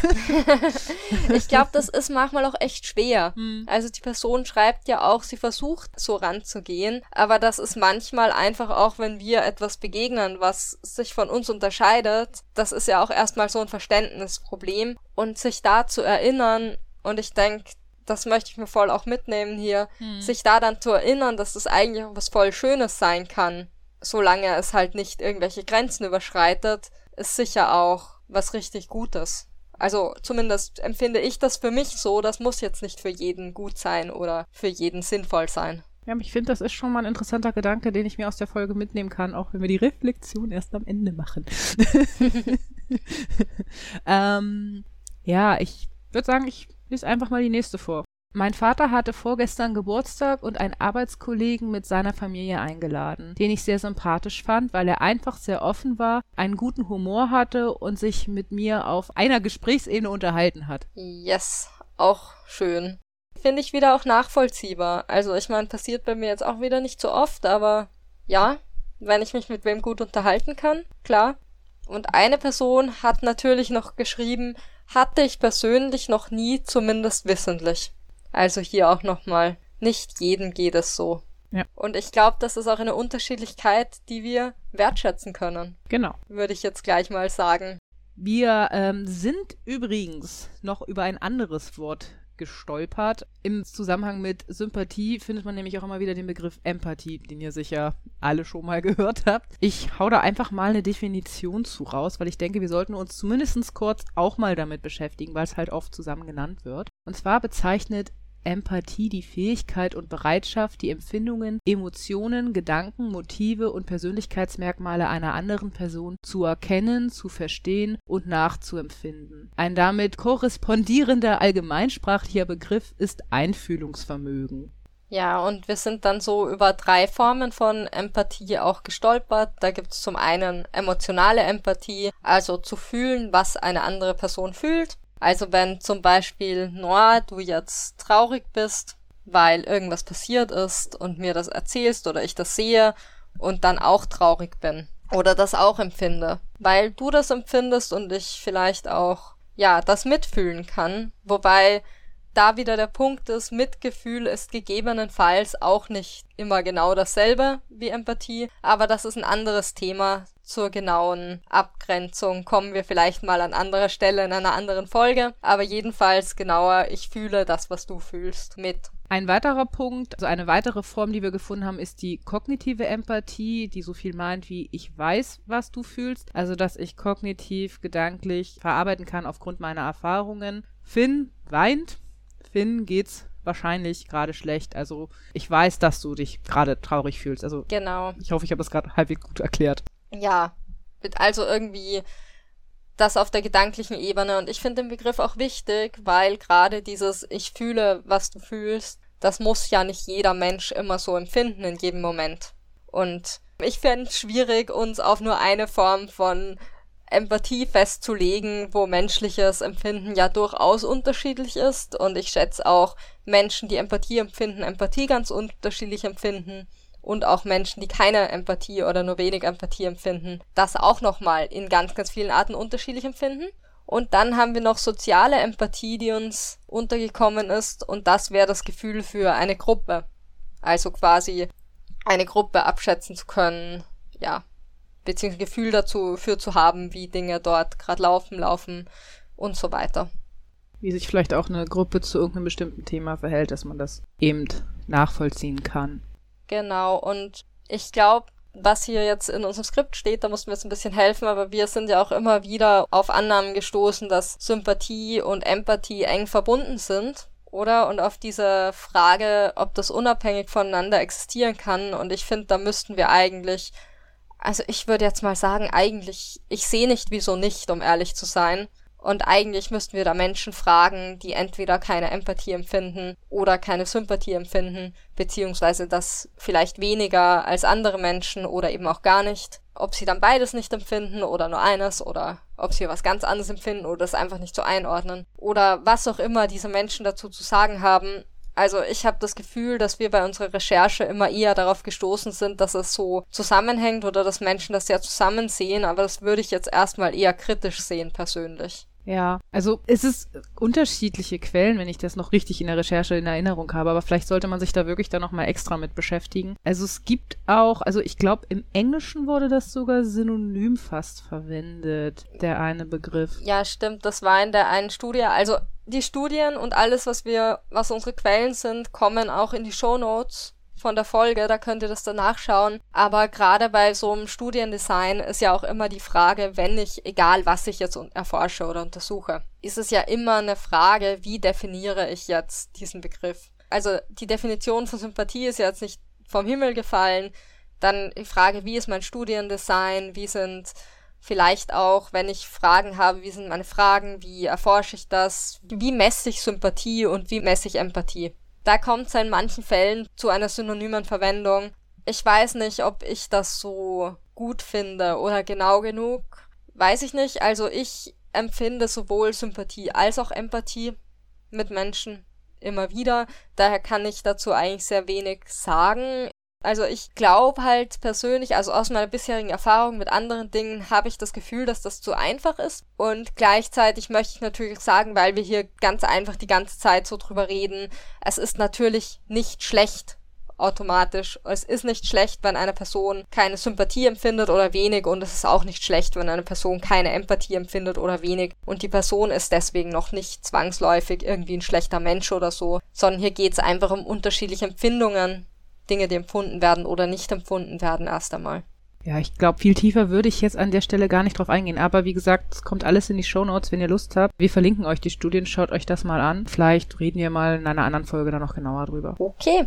Ich glaube, das ist manchmal auch echt schwer. Also die Person schreibt ja auch, sie versucht so ranzugehen, aber das ist manchmal einfach auch, wenn wir etwas begegnen, was sich von uns unterscheidet, das ist ja auch erstmal so ein Verständnisproblem und sich da zu erinnern, und ich denke, das möchte ich mir voll auch mitnehmen hier, sich da dann zu erinnern, dass das eigentlich auch was voll Schönes sein kann, solange es halt nicht irgendwelche Grenzen überschreitet, ist sicher auch was richtig Gutes. Also zumindest empfinde ich das für mich so, das muss jetzt nicht für jeden gut sein oder für jeden sinnvoll sein. Ja, ich finde, das ist schon mal ein interessanter Gedanke, den ich mir aus der Folge mitnehmen kann, auch wenn wir die Reflexion erst am Ende machen. Ja, ich würde sagen, ich lese einfach mal die nächste vor. Mein Vater hatte vorgestern Geburtstag und einen Arbeitskollegen mit seiner Familie eingeladen, den ich sehr sympathisch fand, weil er einfach sehr offen war, einen guten Humor hatte und sich mit mir auf einer Gesprächsebene unterhalten hat. Yes, auch schön. finde ich wieder auch nachvollziehbar. Also ich meine, passiert bei mir jetzt auch wieder nicht so oft, aber ja, wenn ich mich mit wem gut unterhalten kann, klar. Und eine Person hat natürlich noch geschrieben, hatte ich persönlich noch nie, zumindest wissentlich. Also hier auch nochmal, nicht jedem geht es so. Ja. Und ich glaube, das ist auch eine Unterschiedlichkeit, die wir wertschätzen können. Genau. Würde ich jetzt gleich mal sagen. Wir sind übrigens noch über ein anderes Wort gestolpert. Im Zusammenhang mit Sympathie findet man nämlich auch immer wieder den Begriff Empathie, den ihr sicher alle schon mal gehört habt. Ich hau da einfach mal eine Definition zu raus, weil ich denke, wir sollten uns zumindest kurz auch mal damit beschäftigen, weil es halt oft zusammen genannt wird. Und zwar bezeichnet Empathie die Fähigkeit und Bereitschaft, die Empfindungen, Emotionen, Gedanken, Motive und Persönlichkeitsmerkmale einer anderen Person zu erkennen, zu verstehen und nachzuempfinden. Ein damit korrespondierender allgemeinsprachlicher Begriff ist Einfühlungsvermögen. Ja, und wir sind dann so über 3 Formen von Empathie auch gestolpert. Da gibt es zum einen emotionale Empathie, also zu fühlen, was eine andere Person fühlt. Also wenn zum Beispiel, Noah, du jetzt traurig bist, weil irgendwas passiert ist und mir das erzählst oder ich das sehe und dann auch traurig bin oder das auch empfinde, weil du das empfindest und ich vielleicht auch, ja, das mitfühlen kann, wobei da wieder der Punkt ist, Mitgefühl ist gegebenenfalls auch nicht immer genau dasselbe wie Empathie, aber das ist ein anderes Thema. Zur genauen Abgrenzung kommen wir vielleicht mal an anderer Stelle in einer anderen Folge, aber jedenfalls genauer, ich fühle das, was du fühlst, mit. Ein weiterer Punkt, also eine weitere Form, die wir gefunden haben, ist die kognitive Empathie, die so viel meint wie ich weiß, was du fühlst, also dass ich kognitiv, gedanklich verarbeiten kann aufgrund meiner Erfahrungen. Finn weint. Finn geht's wahrscheinlich gerade schlecht. Also ich weiß, dass du dich gerade traurig fühlst. Also genau. Ich hoffe, ich habe das gerade halbwegs gut erklärt. Ja, also irgendwie das auf der gedanklichen Ebene. Und ich finde den Begriff auch wichtig, weil gerade dieses ich fühle, was du fühlst, das muss ja nicht jeder Mensch immer so empfinden in jedem Moment. Und ich fände es schwierig, uns auf nur eine Form von Empathie festzulegen, wo menschliches Empfinden ja durchaus unterschiedlich ist. Und ich schätze auch Menschen, die Empathie empfinden, Empathie ganz unterschiedlich empfinden. Und auch Menschen, die keine Empathie oder nur wenig Empathie empfinden, das auch nochmal in ganz, ganz vielen Arten unterschiedlich empfinden. Und dann haben wir noch soziale Empathie, die uns untergekommen ist. Und das wäre das Gefühl für eine Gruppe. Also quasi eine Gruppe abschätzen zu können, ja, beziehungsweise Gefühl dafür zu haben, wie Dinge dort gerade laufen und so weiter. Wie sich vielleicht auch eine Gruppe zu irgendeinem bestimmten Thema verhält, dass man das eben nachvollziehen kann. Genau, und ich glaube, was hier jetzt in unserem Skript steht, da mussten wir jetzt ein bisschen helfen, aber wir sind ja auch immer wieder auf Annahmen gestoßen, dass Sympathie und Empathie eng verbunden sind, oder? Und auf diese Frage, ob das unabhängig voneinander existieren kann, und ich finde, da müssten wir eigentlich, also ich würde jetzt mal sagen, eigentlich, ich sehe nicht, wieso nicht, um ehrlich zu sein. Und eigentlich müssten wir da Menschen fragen, die entweder keine Empathie empfinden oder keine Sympathie empfinden, beziehungsweise das vielleicht weniger als andere Menschen oder eben auch gar nicht. Ob sie dann beides nicht empfinden oder nur eines oder ob sie was ganz anderes empfinden oder es einfach nicht so einordnen. Oder was auch immer diese Menschen dazu zu sagen haben. Also ich habe das Gefühl, dass wir bei unserer Recherche immer eher darauf gestoßen sind, dass es so zusammenhängt oder dass Menschen das ja zusammen sehen, aber das würde ich jetzt erstmal eher kritisch sehen persönlich. Ja, also es ist unterschiedliche Quellen, wenn ich das noch richtig in der Recherche in Erinnerung habe, aber vielleicht sollte man sich da wirklich dann nochmal extra mit beschäftigen. Also es gibt auch, also ich glaube im Englischen wurde das sogar synonym fast verwendet, der eine Begriff. Ja, stimmt, das war in der einen Studie, also die Studien und alles, was unsere Quellen sind, kommen auch in die Shownotes von der Folge, da könnt ihr das dann nachschauen. Aber gerade bei so einem Studiendesign ist ja auch immer die Frage, egal was ich jetzt erforsche oder untersuche, ist es ja immer eine Frage, wie definiere ich jetzt diesen Begriff? Also die Definition von Sympathie ist ja jetzt nicht vom Himmel gefallen. Dann die Frage, wie ist mein Studiendesign? Wie sind vielleicht auch, wenn ich Fragen habe, wie sind meine Fragen? Wie erforsche ich das? Wie messe ich Sympathie und wie messe ich Empathie? Da kommt es in manchen Fällen zu einer synonymen Verwendung. Ich weiß nicht, ob ich das so gut finde oder genau genug. Weiß ich nicht. Also ich empfinde sowohl Sympathie als auch Empathie mit Menschen. immer wieder. Daher kann ich dazu eigentlich sehr wenig sagen. Also ich glaube halt persönlich, also aus meiner bisherigen Erfahrung mit anderen Dingen, habe ich das Gefühl, dass das zu einfach ist. Und gleichzeitig möchte ich natürlich sagen, weil wir hier ganz einfach die ganze Zeit so drüber reden, es ist natürlich nicht schlecht automatisch. Es ist nicht schlecht, wenn eine Person keine Sympathie empfindet oder wenig, und es ist auch nicht schlecht, wenn eine Person keine Empathie empfindet oder wenig, und die Person ist deswegen noch nicht zwangsläufig irgendwie ein schlechter Mensch oder so, sondern hier geht es einfach um unterschiedliche Empfindungen, Dinge, die empfunden werden oder nicht empfunden werden erst einmal. Ja, ich glaube, viel tiefer würde ich jetzt an der Stelle gar nicht drauf eingehen. Aber wie gesagt, es kommt alles in die Shownotes, wenn ihr Lust habt. Wir verlinken euch die Studien, schaut euch das mal an. Vielleicht reden wir mal in einer anderen Folge dann noch genauer drüber. Okay.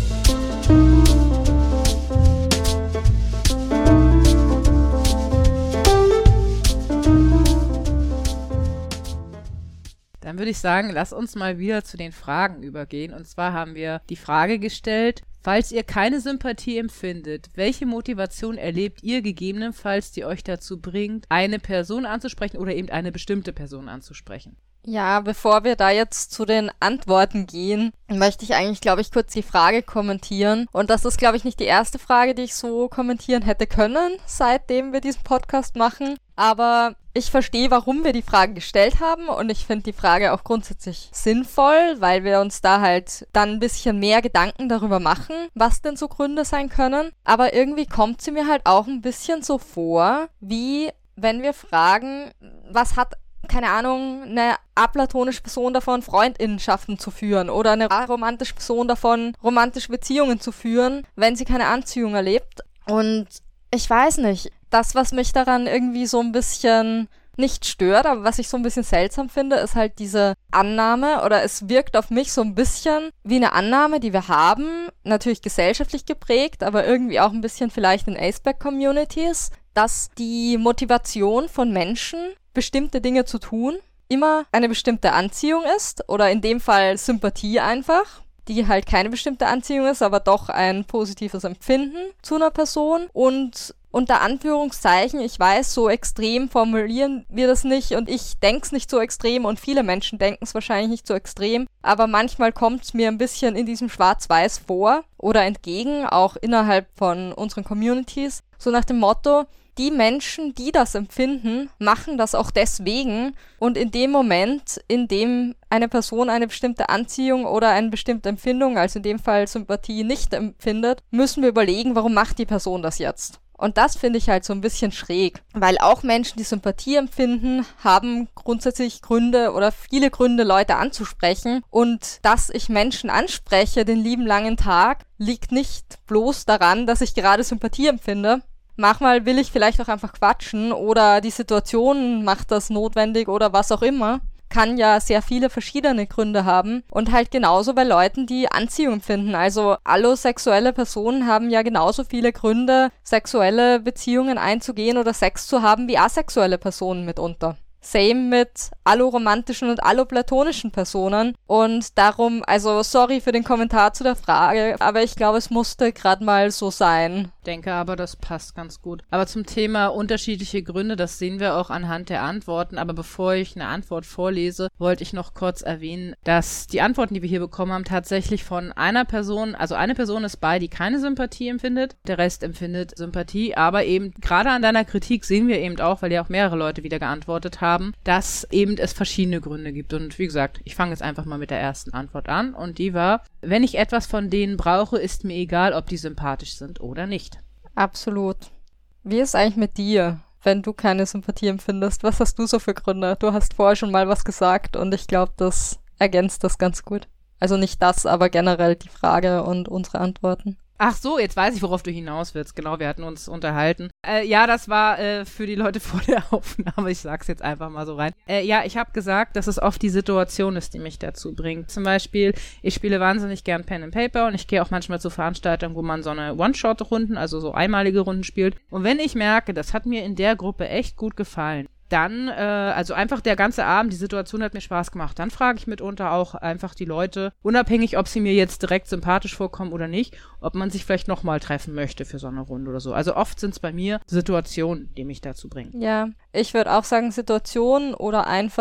Dann würde ich sagen, lass uns mal wieder zu den Fragen übergehen. Und zwar haben wir die Frage gestellt: Falls ihr keine Sympathie empfindet, welche Motivation erlebt ihr gegebenenfalls, die euch dazu bringt, eine Person anzusprechen oder eben eine bestimmte Person anzusprechen? Ja, bevor wir da jetzt zu den Antworten gehen, möchte ich eigentlich, glaube ich, kurz die Frage kommentieren. Und das ist, glaube ich, nicht die erste Frage, die ich so kommentieren hätte können, seitdem wir diesen Podcast machen. Aber ich verstehe, warum wir die Frage gestellt haben, und ich finde die Frage auch grundsätzlich sinnvoll, weil wir uns da halt dann ein bisschen mehr Gedanken darüber machen, was denn so Gründe sein können. Aber irgendwie kommt sie mir halt auch ein bisschen so vor, wie wenn wir fragen, was hat, keine Ahnung, eine aplatonische Person davon, Freundinnenschaften zu führen, oder eine aromantische Person davon, romantische Beziehungen zu führen, wenn sie keine Anziehung erlebt. Und ich weiß nicht, das, was mich daran irgendwie so ein bisschen nicht stört, aber was ich so ein bisschen seltsam finde, ist halt diese Annahme, oder es wirkt auf mich so ein bisschen wie eine Annahme, die wir haben, natürlich gesellschaftlich geprägt, aber irgendwie auch ein bisschen vielleicht in Aceback-Communities, dass die Motivation von Menschen, bestimmte Dinge zu tun, immer eine bestimmte Anziehung ist, oder in dem Fall Sympathie einfach, die halt keine bestimmte Anziehung ist, aber doch ein positives Empfinden zu einer Person. Und unter Anführungszeichen, ich weiß, so extrem formulieren wir das nicht, und ich denke es nicht so extrem, und viele Menschen denken es wahrscheinlich nicht so extrem, aber manchmal kommt es mir ein bisschen in diesem Schwarz-Weiß vor oder entgegen, auch innerhalb von unseren Communities, so nach dem Motto: Die Menschen, die das empfinden, machen das auch deswegen, und in dem Moment, in dem eine Person eine bestimmte Anziehung oder eine bestimmte Empfindung, also in dem Fall Sympathie, nicht empfindet, müssen wir überlegen, warum macht die Person das jetzt? Und das finde ich halt so ein bisschen schräg, weil auch Menschen, die Sympathie empfinden, haben grundsätzlich Gründe oder viele Gründe, Leute anzusprechen. Und dass ich Menschen anspreche den lieben langen Tag, liegt nicht bloß daran, dass ich gerade Sympathie empfinde. Manchmal will ich vielleicht auch einfach quatschen, oder die Situation macht das notwendig oder was auch immer. Kann ja sehr viele verschiedene Gründe haben, und halt genauso bei Leuten, die Anziehung empfinden. Also allosexuelle Personen haben ja genauso viele Gründe, sexuelle Beziehungen einzugehen oder Sex zu haben, wie asexuelle Personen mitunter. Same mit alloromantischen und alloplatonischen Personen. Und darum, also sorry für den Kommentar zu der Frage, aber ich glaube, es musste gerade mal so sein. Denke aber, das passt ganz gut. Aber zum Thema unterschiedliche Gründe, das sehen wir auch anhand der Antworten. Aber bevor ich eine Antwort vorlese, wollte ich noch kurz erwähnen, dass die Antworten, die wir hier bekommen haben, tatsächlich von einer Person, also eine Person ist bei, die keine Sympathie empfindet, der Rest empfindet Sympathie. Aber eben gerade an deiner Kritik sehen wir eben auch, weil ja auch mehrere Leute wieder geantwortet haben, dass eben es verschiedene Gründe gibt. Und wie gesagt, ich fange jetzt einfach mal mit der ersten Antwort an, und die war: Wenn ich etwas von denen brauche, ist mir egal, ob die sympathisch sind oder nicht. Absolut. Wie ist eigentlich mit dir, wenn du keine Sympathie empfindest? Was hast du so für Gründe? Du hast vorher schon mal was gesagt, und ich glaube, das ergänzt das ganz gut. Also nicht das, aber generell die Frage und unsere Antworten. Ach so, jetzt weiß ich, worauf du hinaus willst. Genau, wir hatten uns unterhalten. Ja, das war für die Leute vor der Aufnahme. Ich sag's jetzt einfach mal so rein. Ja, ich habe gesagt, dass es oft die Situation ist, die mich dazu bringt. Zum Beispiel, ich spiele wahnsinnig gern Pen and Paper, und ich gehe auch manchmal zu Veranstaltungen, wo man so eine One-Shot-Runden, also so einmalige Runden spielt. Und wenn ich merke, das hat mir in der Gruppe echt gut gefallen, dann, also einfach der ganze Abend, die Situation hat mir Spaß gemacht. Dann frage ich mitunter auch einfach die Leute, unabhängig, ob sie mir jetzt direkt sympathisch vorkommen oder nicht, ob man sich vielleicht nochmal treffen möchte für so eine Runde oder so. Also oft sind es bei mir Situationen, die mich dazu bringen. Ja, ich würde auch sagen Situationen oder einfach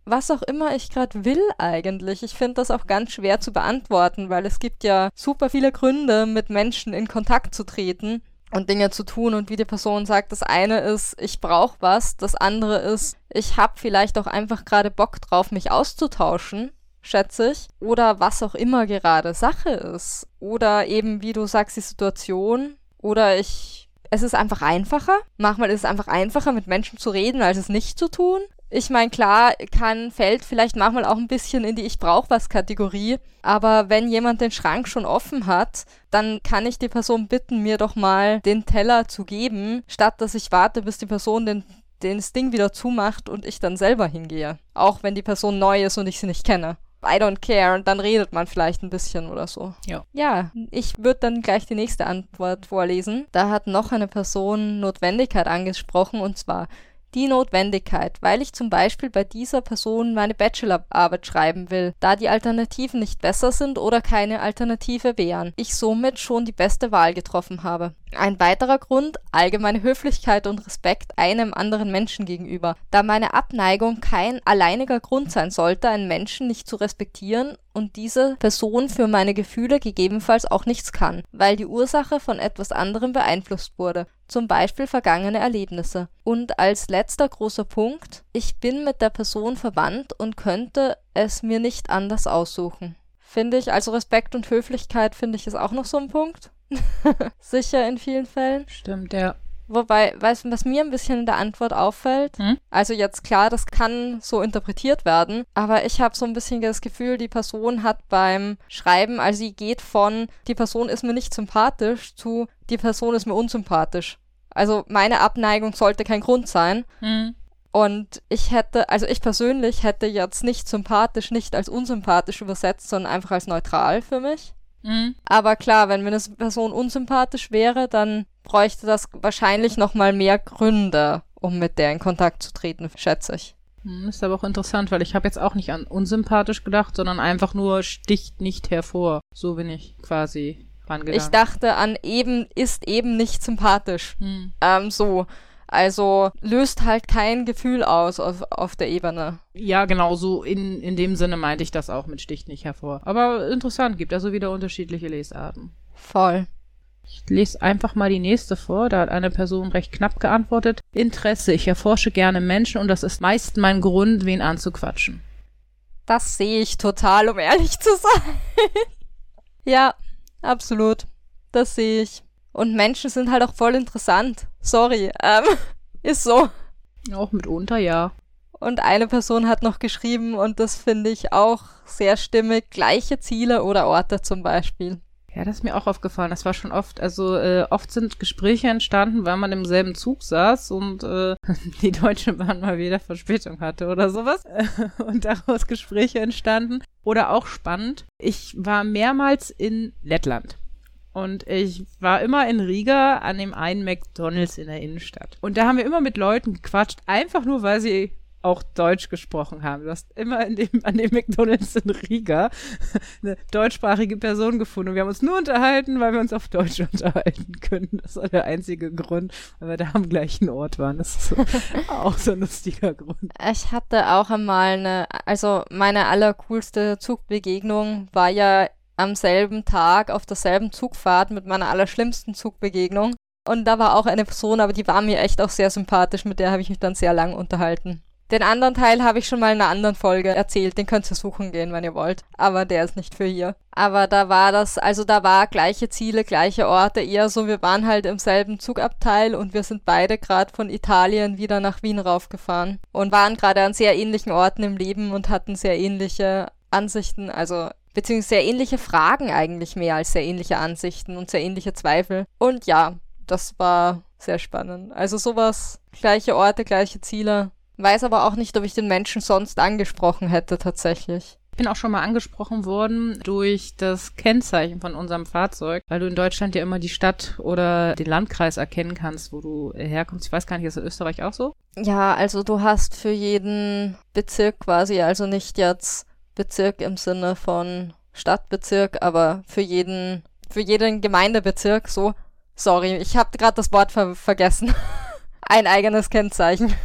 was auch immer ich gerade will eigentlich. Ich finde das auch ganz schwer zu beantworten, weil es gibt ja super viele Gründe, mit Menschen in Kontakt zu treten und Dinge zu tun. Und wie die Person sagt, das eine ist, ich brauche was, das andere ist, ich habe vielleicht auch einfach gerade Bock drauf, mich auszutauschen, schätze ich. Oder was auch immer gerade Sache ist. Oder eben, wie du sagst, die Situation. Oder es ist einfach einfacher. Manchmal ist es einfach einfacher, mit Menschen zu reden, als es nicht zu tun. Ich meine, klar, fällt vielleicht manchmal auch ein bisschen in die Ich-brauch-was-Kategorie, aber wenn jemand den Schrank schon offen hat, dann kann ich die Person bitten, mir doch mal den Teller zu geben, statt dass ich warte, bis die Person das Ding wieder zumacht und ich dann selber hingehe. Auch wenn die Person neu ist und ich sie nicht kenne. I don't care, und dann redet man vielleicht ein bisschen oder so. Ja, ich würde dann gleich die nächste Antwort vorlesen. Da hat noch eine Person Notwendigkeit angesprochen, und zwar die Notwendigkeit, weil ich zum Beispiel bei dieser Person meine Bachelorarbeit schreiben will, da die Alternativen nicht besser sind oder keine Alternative wären. Ich somit schon die beste Wahl getroffen habe. Ein weiterer Grund, allgemeine Höflichkeit und Respekt einem anderen Menschen gegenüber, da meine Abneigung kein alleiniger Grund sein sollte, einen Menschen nicht zu respektieren und diese Person für meine Gefühle gegebenenfalls auch nichts kann, weil die Ursache von etwas anderem beeinflusst wurde, zum Beispiel vergangene Erlebnisse. Und als letzter großer Punkt, ich bin mit der Person verwandt und könnte es mir nicht anders aussuchen. Finde ich, also Respekt und Höflichkeit finde ich ist auch noch so ein Punkt. Sicher in vielen Fällen. Stimmt, ja. Wobei, weißt du, was mir ein bisschen in der Antwort auffällt? Also jetzt klar, das kann so interpretiert werden, aber ich habe so ein bisschen das Gefühl, die Person hat beim Schreiben, also sie geht von, die Person ist mir nicht sympathisch, zu, die Person ist mir unsympathisch. Also meine Abneigung sollte kein Grund sein. Und ich persönlich hätte jetzt nicht sympathisch, nicht als unsympathisch übersetzt, sondern einfach als neutral für mich. Aber klar, wenn mir eine Person unsympathisch wäre, dann bräuchte das wahrscheinlich nochmal mehr Gründe, um mit der in Kontakt zu treten, schätze ich. Ist aber auch interessant, weil ich habe jetzt auch nicht an unsympathisch gedacht, sondern einfach nur sticht nicht hervor. So bin ich quasi rangegangen. Ich dachte an ist eben nicht sympathisch. So. Also löst halt kein Gefühl aus auf der Ebene. Ja, genau, so in dem Sinne meinte ich das auch mit sticht nicht hervor. Aber interessant, gibt also wieder unterschiedliche Lesarten. Voll. Ich lese einfach mal die nächste vor. Da hat eine Person recht knapp geantwortet. Interesse. Ich erforsche gerne Menschen und das ist meist mein Grund, wen anzuquatschen. Das sehe ich total, um ehrlich zu sein. Ja, absolut. Das sehe ich. Und Menschen sind halt auch voll interessant. Sorry, ist so. Auch mitunter, ja. Und eine Person hat noch geschrieben, und das finde ich auch sehr stimmig, gleiche Ziele oder Orte zum Beispiel. Ja, das ist mir auch aufgefallen. Das war schon oft, also oft sind Gespräche entstanden, weil man im selben Zug saß und die Deutsche Bahn mal wieder Verspätung hatte oder sowas. Und daraus Gespräche entstanden. Oder auch spannend, ich war mehrmals in Lettland. Und ich war immer in Riga an dem einen McDonald's in der Innenstadt. Und da haben wir immer mit Leuten gequatscht, einfach nur, weil sie auch Deutsch gesprochen haben. Du hast immer an dem McDonald's in Riga eine deutschsprachige Person gefunden. Und wir haben uns nur unterhalten, weil wir uns auf Deutsch unterhalten können. Das war der einzige Grund, weil wir da am gleichen Ort waren. Das ist auch so ein lustiger Grund. Ich hatte auch einmal meine allercoolste Zugbegegnung war ja am selben Tag auf derselben Zugfahrt mit meiner allerschlimmsten Zugbegegnung. Und da war auch eine Person, aber die war mir echt auch sehr sympathisch, mit der habe ich mich dann sehr lang unterhalten. Den anderen Teil habe ich schon mal in einer anderen Folge erzählt, den könnt ihr suchen gehen, wenn ihr wollt. Aber der ist nicht für hier. Aber da war gleiche Ziele, gleiche Orte, eher so, wir waren halt im selben Zugabteil und wir sind beide gerade von Italien wieder nach Wien raufgefahren. Und waren gerade an sehr ähnlichen Orten im Leben und hatten sehr ähnliche Ansichten, beziehungsweise sehr ähnliche Fragen eigentlich mehr als sehr ähnliche Ansichten und sehr ähnliche Zweifel. Und ja, das war sehr spannend. Also sowas, gleiche Orte, gleiche Ziele. Weiß aber auch nicht, ob ich den Menschen sonst angesprochen hätte tatsächlich. Ich bin auch schon mal angesprochen worden durch das Kennzeichen von unserem Fahrzeug, weil du in Deutschland ja immer die Stadt oder den Landkreis erkennen kannst, wo du herkommst. Ich weiß gar nicht, ist in Österreich auch so? Ja, also du hast für jeden Bezirk quasi, also nicht jetzt Bezirk im Sinne von Stadtbezirk, aber für jeden Gemeindebezirk so. Sorry, ich habe gerade das Wort vergessen. Ein eigenes Kennzeichen.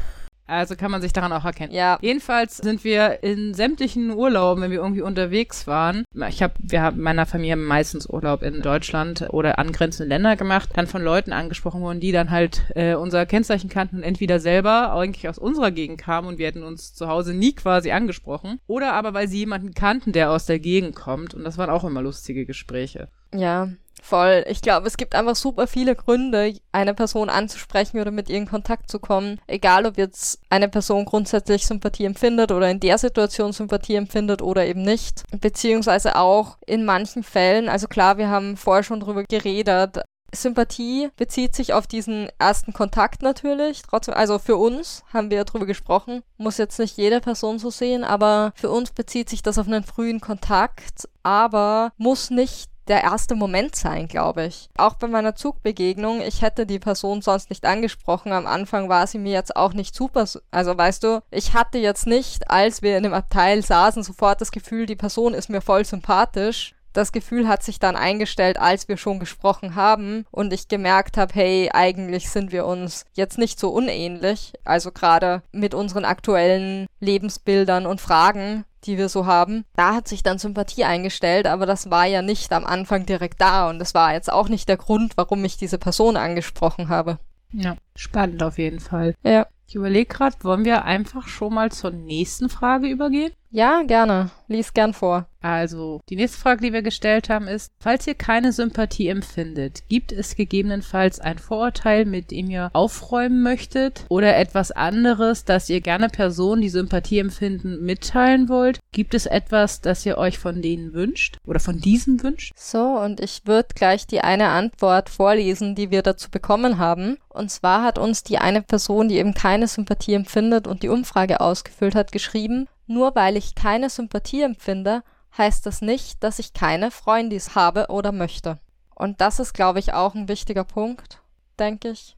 Also kann man sich daran auch erkennen. Ja. Jedenfalls sind wir in sämtlichen Urlauben, wenn wir irgendwie unterwegs waren. Wir haben meiner Familie meistens Urlaub in Deutschland oder angrenzende Länder gemacht, dann von Leuten angesprochen worden, die dann halt unser Kennzeichen kannten und entweder selber eigentlich aus unserer Gegend kamen und wir hätten uns zu Hause nie quasi angesprochen. Oder aber weil sie jemanden kannten, der aus der Gegend kommt. Und das waren auch immer lustige Gespräche. Ja, voll. Ich glaube, es gibt einfach super viele Gründe, eine Person anzusprechen oder mit ihr in Kontakt zu kommen. Egal, ob jetzt eine Person grundsätzlich Sympathie empfindet oder in der Situation Sympathie empfindet oder eben nicht. Beziehungsweise auch in manchen Fällen, also klar, wir haben vorher schon drüber geredet, Sympathie bezieht sich auf diesen ersten Kontakt natürlich. Trotzdem, also für uns haben wir drüber gesprochen, muss jetzt nicht jede Person so sehen, aber für uns bezieht sich das auf einen frühen Kontakt, aber muss nicht der erste Moment sein, glaube ich. Auch bei meiner Zugbegegnung, ich hätte die Person sonst nicht angesprochen. Am Anfang war sie mir jetzt auch nicht super, also weißt du, ich hatte jetzt nicht, als wir in dem Abteil saßen, sofort das Gefühl, die Person ist mir voll sympathisch. Das Gefühl hat sich dann eingestellt, als wir schon gesprochen haben und ich gemerkt habe, hey, eigentlich sind wir uns jetzt nicht so unähnlich. Also gerade mit unseren aktuellen Lebensbildern und Fragen, die wir so haben. Da hat sich dann Sympathie eingestellt, aber das war ja nicht am Anfang direkt da und das war jetzt auch nicht der Grund, warum ich diese Person angesprochen habe. Ja, spannend auf jeden Fall. Ja. Ich überlege gerade, wollen wir einfach schon mal zur nächsten Frage übergehen? Ja, gerne. Lies gern vor. Also, die nächste Frage, die wir gestellt haben, ist, falls ihr keine Sympathie empfindet, gibt es gegebenenfalls ein Vorurteil, mit dem ihr aufräumen möchtet oder etwas anderes, das ihr gerne Personen, die Sympathie empfinden, mitteilen wollt? Gibt es etwas, das ihr euch von denen wünscht oder von diesen wünscht? So, und ich würde gleich die eine Antwort vorlesen, die wir dazu bekommen haben. Und zwar hat uns die eine Person, die eben keine Sympathie empfindet und die Umfrage ausgefüllt hat, geschrieben: Nur weil ich keine Sympathie empfinde, heißt das nicht, dass ich keine Freundis habe oder möchte. Und das ist, glaube ich, auch ein wichtiger Punkt, denke ich.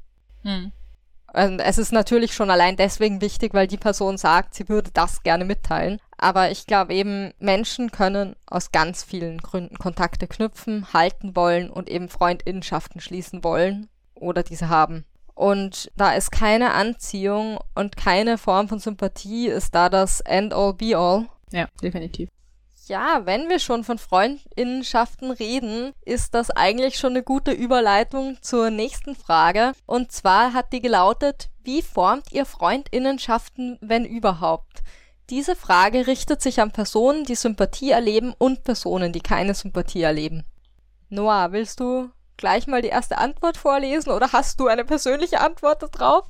Und es ist natürlich schon allein deswegen wichtig, weil die Person sagt, sie würde das gerne mitteilen. Aber ich glaube eben, Menschen können aus ganz vielen Gründen Kontakte knüpfen, halten wollen und eben Freundinnenschaften schließen wollen oder diese haben. Und da ist keine Anziehung und keine Form von Sympathie, ist da das End-all, Be-all. Ja, definitiv. Ja, wenn wir schon von Freundinnenschaften reden, ist das eigentlich schon eine gute Überleitung zur nächsten Frage. Und zwar hat die gelautet: Wie formt ihr Freundinnenschaften, wenn überhaupt? Diese Frage richtet sich an Personen, die Sympathie erleben und Personen, die keine Sympathie erleben. Noah, willst du gleich mal die erste Antwort vorlesen oder hast du eine persönliche Antwort darauf?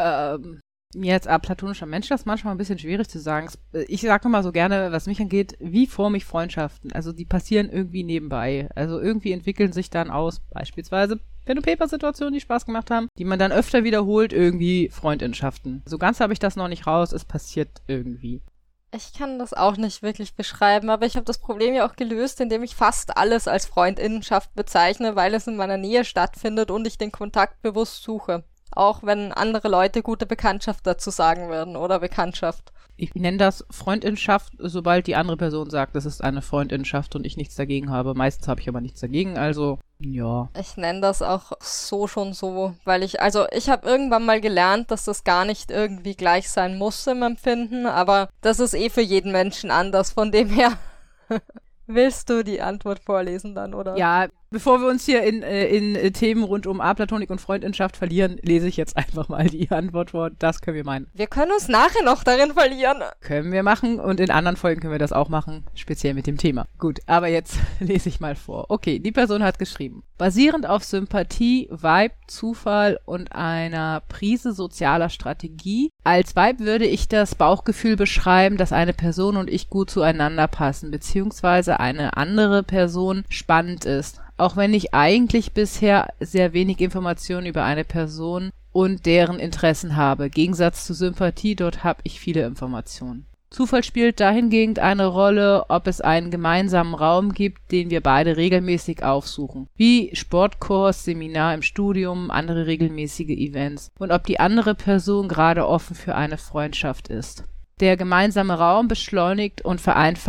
Mir als platonischer Mensch das manchmal ein bisschen schwierig zu sagen. Ich sage immer so gerne, was mich angeht, wie forme ich Freundschaften? Also die passieren irgendwie nebenbei. Also irgendwie entwickeln sich dann aus, beispielsweise Pen-and-Paper-Situationen, die Spaß gemacht haben, die man dann öfter wiederholt, irgendwie Freundinnenschaften. So ganz habe ich das noch nicht raus, es passiert irgendwie. Ich kann das auch nicht wirklich beschreiben, aber ich habe das Problem ja auch gelöst, indem ich fast alles als Freundinnenschaft bezeichne, weil es in meiner Nähe stattfindet und ich den Kontakt bewusst suche. Auch wenn andere Leute gute Bekanntschaft dazu sagen würden oder Bekanntschaft. Ich nenne das Freundinnenschaft, sobald die andere Person sagt, das ist eine Freundinnenschaft und ich nichts dagegen habe. Meistens habe ich aber nichts dagegen, also ja. Ich nenne das auch so schon so, weil ich habe irgendwann mal gelernt, dass das gar nicht irgendwie gleich sein muss im Empfinden, aber das ist für jeden Menschen anders, von dem her. Willst du die Antwort vorlesen dann, oder? Ja, bevor wir uns hier in Themen rund um Aplatonik und Freundinnenschaft verlieren, lese ich jetzt einfach mal die Antwort vor. Das können wir meinen. Wir können uns nachher noch darin verlieren. Können wir machen und in anderen Folgen können wir das auch machen, speziell mit dem Thema. Gut, aber jetzt lese ich mal vor. Okay, die Person hat geschrieben: Basierend auf Sympathie, Vibe, Zufall und einer Prise sozialer Strategie. Als Vibe würde ich das Bauchgefühl beschreiben, dass eine Person und ich gut zueinander passen, beziehungsweise eine andere Person spannend ist. Auch wenn ich eigentlich bisher sehr wenig Informationen über eine Person und deren Interessen habe. Gegensatz zu Sympathie, dort habe ich viele Informationen. Zufall spielt dahingehend eine Rolle, ob es einen gemeinsamen Raum gibt, den wir beide regelmäßig aufsuchen. Wie Sportkurs, Seminar im Studium, andere regelmäßige Events. Und ob die andere Person gerade offen für eine Freundschaft ist. Der gemeinsame Raum beschleunigt und vereinfacht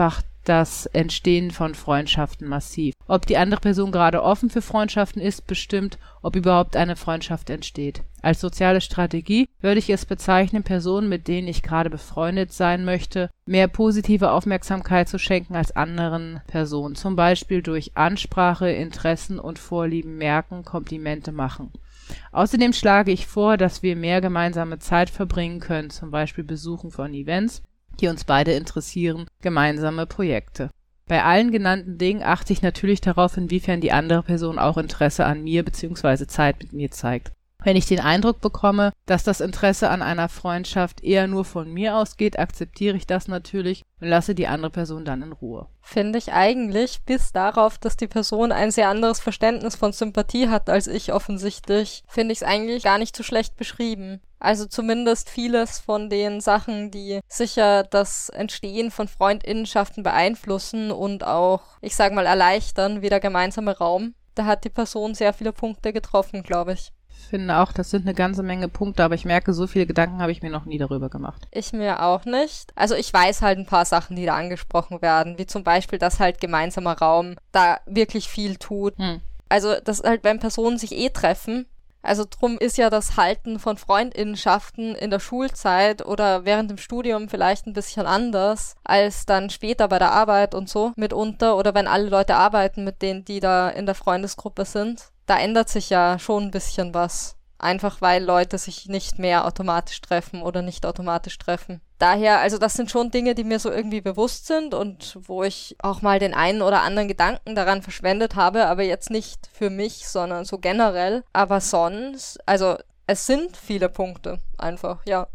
das Entstehen von Freundschaften massiv. Ob die andere Person gerade offen für Freundschaften ist, bestimmt, ob überhaupt eine Freundschaft entsteht. Als soziale Strategie würde ich es bezeichnen, Personen, mit denen ich gerade befreundet sein möchte, mehr positive Aufmerksamkeit zu schenken als anderen Personen. Zum Beispiel durch Ansprache, Interessen und Vorlieben merken, Komplimente machen. Außerdem schlage ich vor, dass wir mehr gemeinsame Zeit verbringen können, zum Beispiel Besuchen von Events, die uns beide interessieren, gemeinsame Projekte. Bei allen genannten Dingen achte ich natürlich darauf, inwiefern die andere Person auch Interesse an mir bzw. Zeit mit mir zeigt. Wenn ich den Eindruck bekomme, dass das Interesse an einer Freundschaft eher nur von mir ausgeht, akzeptiere ich das natürlich und lasse die andere Person dann in Ruhe. Finde ich eigentlich, bis darauf, dass die Person ein sehr anderes Verständnis von Sympathie hat als ich offensichtlich, finde ich es eigentlich gar nicht so schlecht beschrieben. Also zumindest vieles von den Sachen, die sicher das Entstehen von Freundinnenschaften beeinflussen und auch, ich sag mal, erleichtern, wie der gemeinsame Raum. Da hat die Person sehr viele Punkte getroffen, glaube ich. Ich finde auch, das sind eine ganze Menge Punkte, aber ich merke, so viele Gedanken habe ich mir noch nie darüber gemacht. Ich mir auch nicht. Also ich weiß halt ein paar Sachen, die da angesprochen werden, wie zum Beispiel, dass halt gemeinsamer Raum da wirklich viel tut. Also, dass halt, wenn Personen sich treffen, also drum ist ja das Halten von Freundinnenschaften in der Schulzeit oder während dem Studium vielleicht ein bisschen anders als dann später bei der Arbeit und so mitunter oder wenn alle Leute arbeiten mit denen, die da in der Freundesgruppe sind. Da ändert sich ja schon ein bisschen was. Einfach weil Leute sich nicht mehr automatisch treffen oder nicht automatisch treffen. Daher, also das sind schon Dinge, die mir so irgendwie bewusst sind und wo ich auch mal den einen oder anderen Gedanken daran verschwendet habe, aber jetzt nicht für mich, sondern so generell. Aber sonst, also es sind viele Punkte einfach, ja.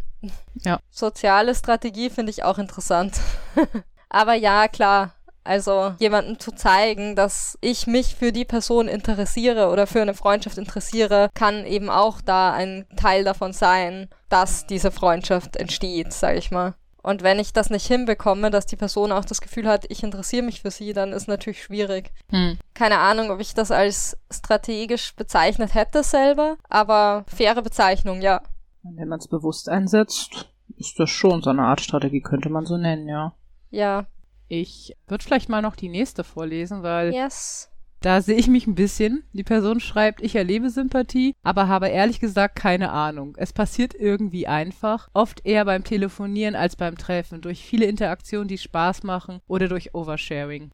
Soziale Strategie finde ich auch interessant. Aber ja, klar. Also jemandem zu zeigen, dass ich mich für die Person interessiere oder für eine Freundschaft interessiere, kann eben auch da ein Teil davon sein, dass diese Freundschaft entsteht, sage ich mal. Und wenn ich das nicht hinbekomme, dass die Person auch das Gefühl hat, ich interessiere mich für sie, dann ist natürlich schwierig. Keine Ahnung, ob ich das als strategisch bezeichnet hätte selber, aber faire Bezeichnung, ja. Wenn man es bewusst einsetzt, ist das schon so eine Art Strategie, könnte man so nennen, ja. Ja. Ich würde vielleicht mal noch die nächste vorlesen, weil Yes. Da sehe ich mich ein bisschen. Die Person schreibt, ich erlebe Sympathie, aber habe ehrlich gesagt keine Ahnung. Es passiert irgendwie einfach, oft eher beim Telefonieren als beim Treffen, durch viele Interaktionen, die Spaß machen oder durch Oversharing.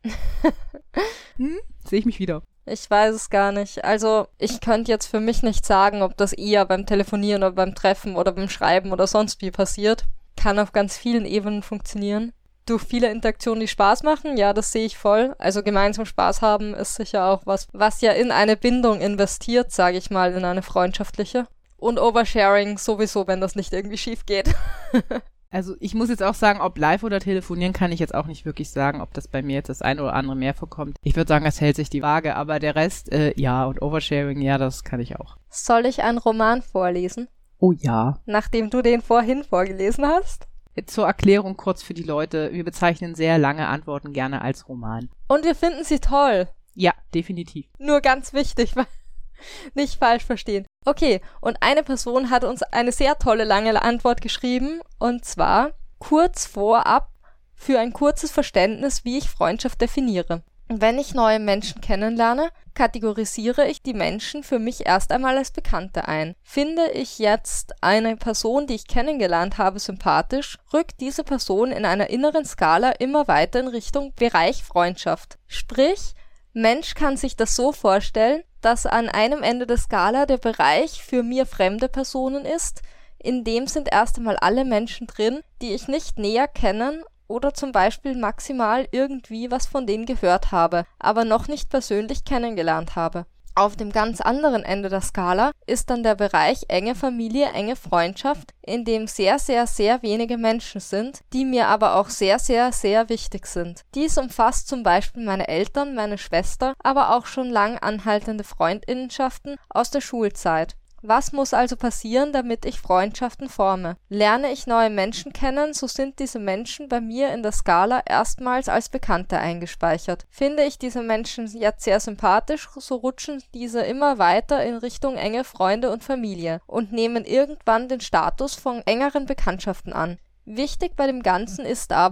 Sehe ich mich wieder. Ich weiß es gar nicht. Also ich könnte jetzt für mich nicht sagen, ob das eher beim Telefonieren oder beim Treffen oder beim Schreiben oder sonst wie passiert. Kann auf ganz vielen Ebenen funktionieren. Durch viele Interaktionen, die Spaß machen, ja, das sehe ich voll. Also gemeinsam Spaß haben ist sicher auch was ja in eine Bindung investiert, sage ich mal, in eine freundschaftliche. Und Oversharing sowieso, wenn das nicht irgendwie schief geht. Also ich muss jetzt auch sagen, ob live oder telefonieren, kann ich jetzt auch nicht wirklich sagen, ob das bei mir jetzt das eine oder andere mehr vorkommt. Ich würde sagen, es hält sich die Waage, aber der Rest, ja, und Oversharing, ja, das kann ich auch. Soll ich einen Roman vorlesen? Oh ja. Nachdem du den vorhin vorgelesen hast? Zur Erklärung kurz für die Leute, wir bezeichnen sehr lange Antworten gerne als Roman. Und wir finden sie toll. Ja, definitiv. Nur ganz wichtig, nicht falsch verstehen. Okay, und eine Person hat uns eine sehr tolle lange Antwort geschrieben, und zwar kurz vorab für ein kurzes Verständnis, wie ich Freundschaft definiere. Wenn ich neue Menschen kennenlerne, kategorisiere ich die Menschen für mich erst einmal als Bekannte ein. Finde ich jetzt eine Person, die ich kennengelernt habe, sympathisch, rückt diese Person in einer inneren Skala immer weiter in Richtung Bereich Freundschaft. Sprich, Mensch kann sich das so vorstellen, dass an einem Ende der Skala der Bereich für mir fremde Personen ist, in dem sind erst einmal alle Menschen drin, die ich nicht näher kennen oder zum Beispiel maximal irgendwie was von denen gehört habe, aber noch nicht persönlich kennengelernt habe. Auf dem ganz anderen Ende der Skala ist dann der Bereich enge Familie, enge Freundschaft, in dem sehr, sehr, sehr wenige Menschen sind, die mir aber auch sehr, sehr, sehr wichtig sind. Dies umfasst zum Beispiel meine Eltern, meine Schwester, aber auch schon lang anhaltende Freundinnenschaften aus der Schulzeit. Was muss also passieren, damit ich Freundschaften forme? Lerne ich neue Menschen kennen, so sind diese Menschen bei mir in der Skala erstmals als Bekannte eingespeichert. Finde ich diese Menschen jetzt sehr sympathisch, so rutschen diese immer weiter in Richtung enge Freunde und Familie und nehmen irgendwann den Status von engeren Bekanntschaften an. Wichtig bei dem Ganzen ist aber,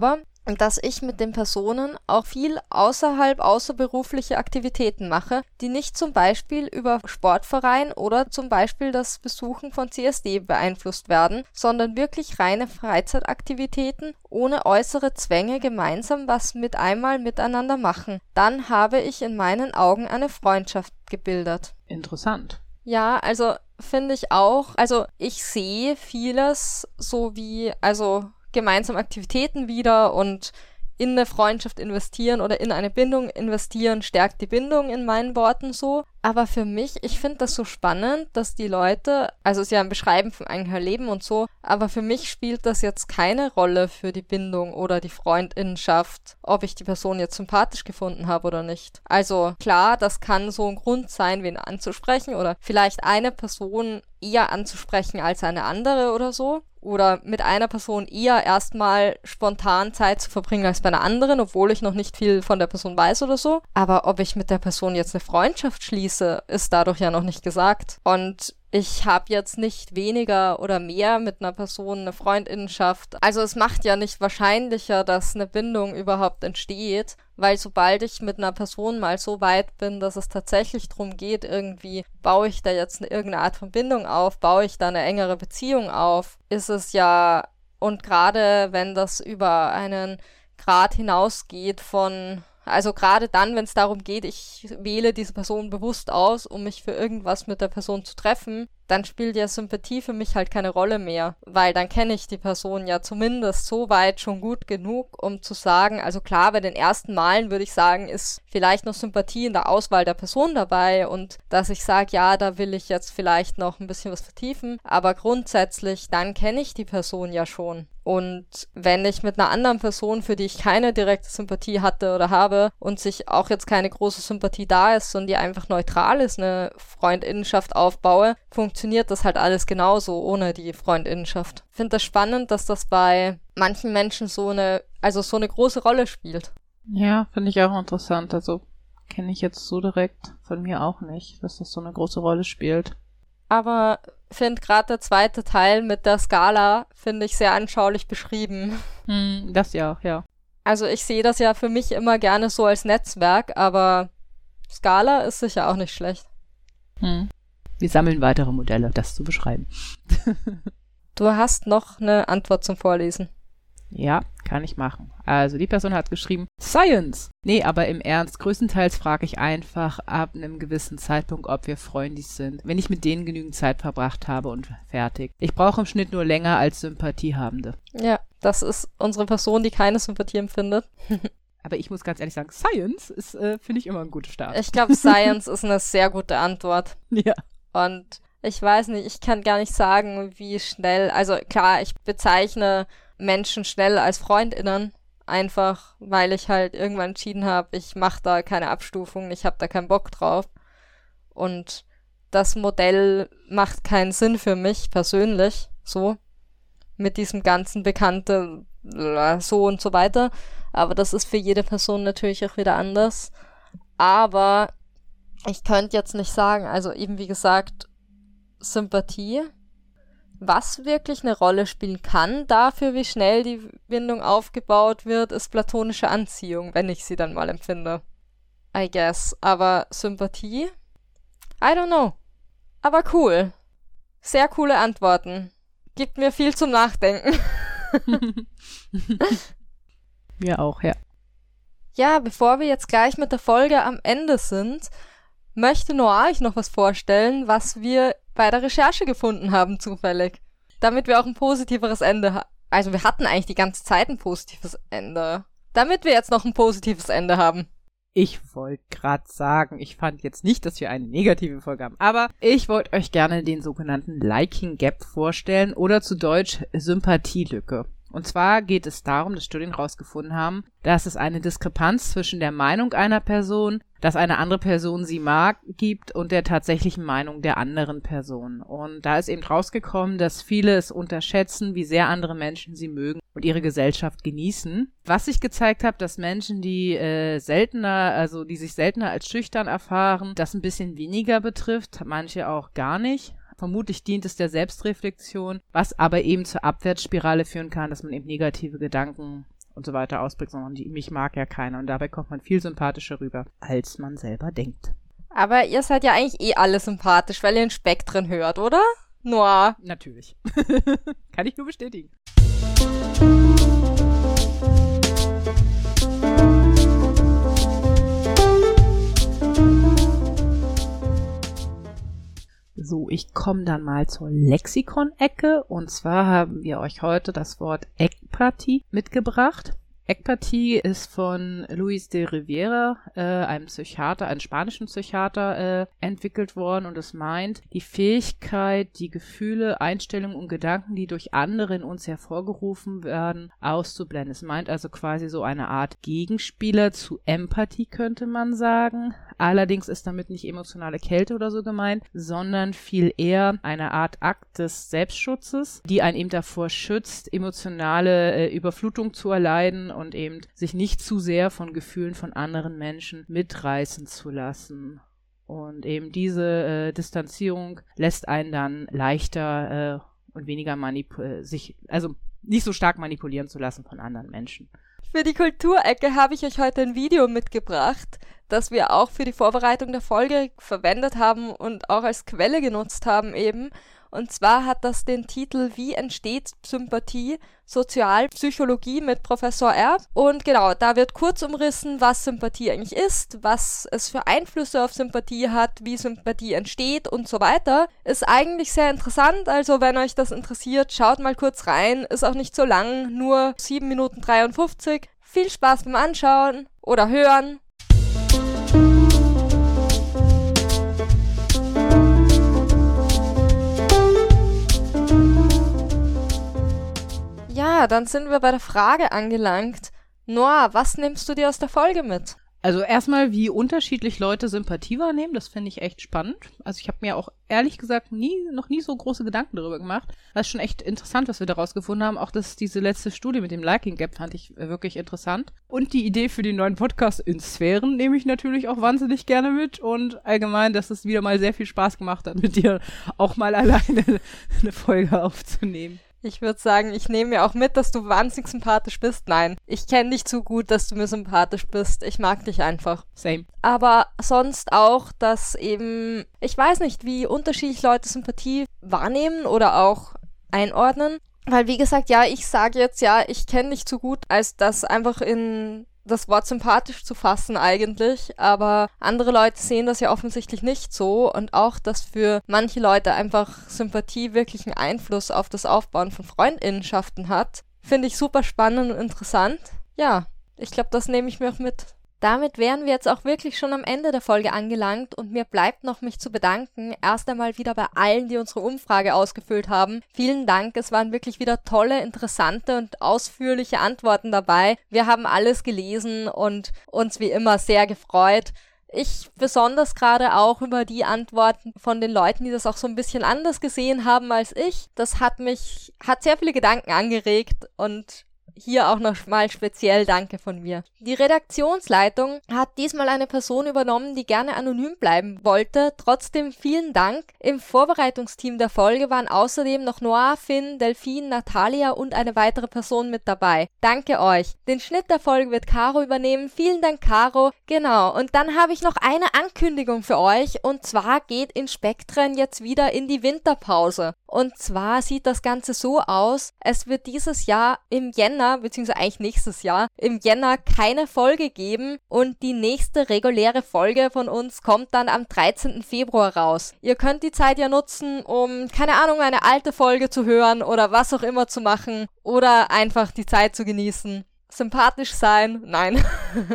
dass ich mit den Personen auch viel außerberufliche Aktivitäten mache, die nicht zum Beispiel über Sportverein oder zum Beispiel das Besuchen von CSD beeinflusst werden, sondern wirklich reine Freizeitaktivitäten ohne äußere Zwänge gemeinsam was miteinander machen. Dann habe ich in meinen Augen eine Freundschaft gebildet. Interessant. Ja, also finde ich auch, also ich sehe vieles so wie, also gemeinsam Aktivitäten wieder und in eine Freundschaft investieren oder in eine Bindung investieren, stärkt die Bindung in meinen Worten so. Aber für mich, ich finde das so spannend, dass die Leute, also es ist ja ein Beschreiben von einem Leben und so, aber für mich spielt das jetzt keine Rolle für die Bindung oder die Freundinnenschaft, ob ich die Person jetzt sympathisch gefunden habe oder nicht. Also klar, das kann so ein Grund sein, wen anzusprechen oder vielleicht eine Person eher anzusprechen als eine andere oder so. Oder mit einer Person eher erstmal spontan Zeit zu verbringen als bei einer anderen, obwohl ich noch nicht viel von der Person weiß oder so. Aber ob ich mit der Person jetzt eine Freundschaft schließe, ist dadurch ja noch nicht gesagt. Und ich habe jetzt nicht weniger oder mehr mit einer Person eine Freundinnenschaft. Also es macht ja nicht wahrscheinlicher, dass eine Bindung überhaupt entsteht, weil sobald ich mit einer Person mal so weit bin, dass es tatsächlich darum geht, irgendwie baue ich da jetzt irgendeine Art von Bindung auf, baue ich da eine engere Beziehung auf, ist es ja, und gerade wenn das über einen Grad hinausgeht von, also gerade dann, wenn es darum geht, ich wähle diese Person bewusst aus, um mich für irgendwas mit der Person zu treffen, dann spielt ja Sympathie für mich halt keine Rolle mehr, weil dann kenne ich die Person ja zumindest so weit schon gut genug, um zu sagen, also klar, bei den ersten Malen würde ich sagen, ist vielleicht noch Sympathie in der Auswahl der Person dabei und dass ich sage, ja, da will ich jetzt vielleicht noch ein bisschen was vertiefen, aber grundsätzlich, dann kenne ich die Person ja schon. Und wenn ich mit einer anderen Person, für die ich keine direkte Sympathie hatte oder habe und sich auch jetzt keine große Sympathie da ist, sondern die einfach neutral ist, eine Freundinnenschaft aufbaue, funktioniert das halt alles genauso ohne die Freundinnenschaft. Ich finde das spannend, dass das bei manchen Menschen so eine große Rolle spielt. Ja, finde ich auch interessant. Also kenne ich jetzt so direkt von mir auch nicht, dass das so eine große Rolle spielt. Aber finde gerade der zweite Teil mit der Skala, finde ich sehr anschaulich beschrieben. Das ja. Also ich sehe das ja für mich immer gerne so als Netzwerk, aber Skala ist sicher auch nicht schlecht. Wir sammeln weitere Modelle, das zu beschreiben. Du hast noch eine Antwort zum Vorlesen. Ja, kann ich machen. Also die Person hat geschrieben, Science! Nee, aber im Ernst, größtenteils frage ich einfach ab einem gewissen Zeitpunkt, ob wir freundlich sind, wenn ich mit denen genügend Zeit verbracht habe und fertig. Ich brauche im Schnitt nur länger als Sympathiehabende. Ja, das ist unsere Person, die keine Sympathie empfindet. Aber ich muss ganz ehrlich sagen, Science ist, finde ich, immer ein guter Start. Ich glaube, Science ist eine sehr gute Antwort. Ja. Und ich weiß nicht, ich kann gar nicht sagen, wie schnell, also klar, ich bezeichne Menschen schnell als FreundInnen, einfach weil ich halt irgendwann entschieden habe, ich mache da keine Abstufung, ich habe da keinen Bock drauf. Und das Modell macht keinen Sinn für mich persönlich, so, mit diesem ganzen Bekannte, so und so weiter. Aber das ist für jede Person natürlich auch wieder anders. Aber ich könnte jetzt nicht sagen, also eben wie gesagt, Sympathie. Was wirklich eine Rolle spielen kann dafür, wie schnell die Bindung aufgebaut wird, ist platonische Anziehung, wenn ich sie dann mal empfinde. I guess. Aber Sympathie? I don't know. Aber cool. Sehr coole Antworten. Gibt mir viel zum Nachdenken. Mir auch, ja. Ja, bevor wir jetzt gleich mit der Folge am Ende sind, möchte Noah euch noch was vorstellen, was wir bei der Recherche gefunden haben, zufällig. Damit wir auch ein positiveres Ende haben. Also wir hatten eigentlich die ganze Zeit ein positives Ende. Damit wir jetzt noch ein positives Ende haben. Ich wollte gerade sagen, ich fand jetzt nicht, dass wir eine negative Folge haben, aber ich wollte euch gerne den sogenannten Liking Gap vorstellen oder zu Deutsch Sympathielücke. Und zwar geht es darum, dass Studien herausgefunden haben, dass es eine Diskrepanz zwischen der Meinung einer Person, dass eine andere Person sie mag, gibt und der tatsächlichen Meinung der anderen Person. Und da ist eben rausgekommen, dass viele es unterschätzen, wie sehr andere Menschen sie mögen und ihre Gesellschaft genießen. Was sich gezeigt hat, dass Menschen, die sich seltener als schüchtern erfahren, das ein bisschen weniger betrifft, manche auch gar nicht. Vermutlich dient es der Selbstreflexion, was aber eben zur Abwärtsspirale führen kann, dass man eben negative Gedanken und so weiter ausbringt, sondern mich mag ja keiner. Und dabei kommt man viel sympathischer rüber, als man selber denkt. Aber ihr seid ja eigentlich alle sympathisch, weil ihr in Spektren hört, oder? Noah. Natürlich. Kann ich nur bestätigen. So, ich komme dann mal zur Lexikon-Ecke. Und zwar haben wir euch heute das Wort Ekpathie mitgebracht. Ekpathie ist von Luis de Rivera, einem Psychiater, einem spanischen Psychiater, entwickelt worden, und es meint die Fähigkeit, die Gefühle, Einstellungen und Gedanken, die durch andere in uns hervorgerufen werden, auszublenden. Es meint also quasi so eine Art Gegenspieler zu Empathie, könnte man sagen. Allerdings ist damit nicht emotionale Kälte oder so gemeint, sondern viel eher eine Art Akt des Selbstschutzes, die einen eben davor schützt, emotionale Überflutung zu erleiden und eben sich nicht zu sehr von Gefühlen von anderen Menschen mitreißen zu lassen. Und eben diese Distanzierung lässt einen dann leichter und weniger nicht so stark manipulieren zu lassen von anderen Menschen. Für die Kulturecke habe ich euch heute ein Video mitgebracht, das wir auch für die Vorbereitung der Folge verwendet haben und auch als Quelle genutzt haben eben. Und zwar hat das den Titel Wie entsteht Sympathie? Sozialpsychologie mit Professor Erb. Und genau, da wird kurz umrissen, was Sympathie eigentlich ist, was es für Einflüsse auf Sympathie hat, wie Sympathie entsteht und so weiter. Ist eigentlich sehr interessant, also wenn euch das interessiert, schaut mal kurz rein. Ist auch nicht so lang, nur 7 Minuten 53. Viel Spaß beim Anschauen oder Hören. Ja, dann sind wir bei der Frage angelangt. Noah, was nimmst du dir aus der Folge mit? Also erstmal, wie unterschiedlich Leute Sympathie wahrnehmen, das finde ich echt spannend. Also ich habe mir auch ehrlich gesagt noch nie so große Gedanken darüber gemacht. Das ist schon echt interessant, was wir daraus gefunden haben. Auch diese letzte Studie mit dem Liking Gap fand ich wirklich interessant. Und die Idee für den neuen Podcast in Sphären nehme ich natürlich auch wahnsinnig gerne mit. Und allgemein, dass es wieder mal sehr viel Spaß gemacht hat, mit dir auch mal alleine eine Folge aufzunehmen. Ich würde sagen, ich nehme mir auch mit, dass du wahnsinnig sympathisch bist. Nein, ich kenne dich zu gut, dass du mir sympathisch bist. Ich mag dich einfach. Same. Aber sonst auch, dass eben, ich weiß nicht, wie unterschiedlich Leute Sympathie wahrnehmen oder auch einordnen. Weil wie gesagt, ja, ich sage jetzt, ja, ich kenne dich zu gut, als das einfach in das Wort sympathisch zu fassen eigentlich, aber andere Leute sehen das ja offensichtlich nicht so, und auch, dass für manche Leute einfach Sympathie wirklich einen Einfluss auf das Aufbauen von Freundinnenschaften hat, finde ich super spannend und interessant. Ja, ich glaube, das nehme ich mir auch mit. Damit wären wir jetzt auch wirklich schon am Ende der Folge angelangt, und mir bleibt noch, mich zu bedanken. Erst einmal wieder bei allen, die unsere Umfrage ausgefüllt haben. Vielen Dank, es waren wirklich wieder tolle, interessante und ausführliche Antworten dabei. Wir haben alles gelesen und uns wie immer sehr gefreut. Ich besonders gerade auch über die Antworten von den Leuten, die das auch so ein bisschen anders gesehen haben als ich. Das hat sehr viele Gedanken angeregt, und hier auch noch mal speziell Danke von mir. Die Redaktionsleitung hat diesmal eine Person übernommen, die gerne anonym bleiben wollte. Trotzdem vielen Dank. Im Vorbereitungsteam der Folge waren außerdem noch Noah, Finn, Delphine, Natalia und eine weitere Person mit dabei. Danke euch. Den Schnitt der Folge wird Caro übernehmen. Vielen Dank, Caro. Genau, und dann habe ich noch eine Ankündigung für euch, und zwar geht in Spektren jetzt wieder in die Winterpause. Und zwar sieht das Ganze so aus, es wird dieses Jahr im Jänner, beziehungsweise eigentlich nächstes Jahr, im Jänner keine Folge geben, und die nächste reguläre Folge von uns kommt dann am 13. Februar raus. Ihr könnt die Zeit ja nutzen, um, keine Ahnung, eine alte Folge zu hören oder was auch immer zu machen oder einfach die Zeit zu genießen. Sympathisch sein? Nein.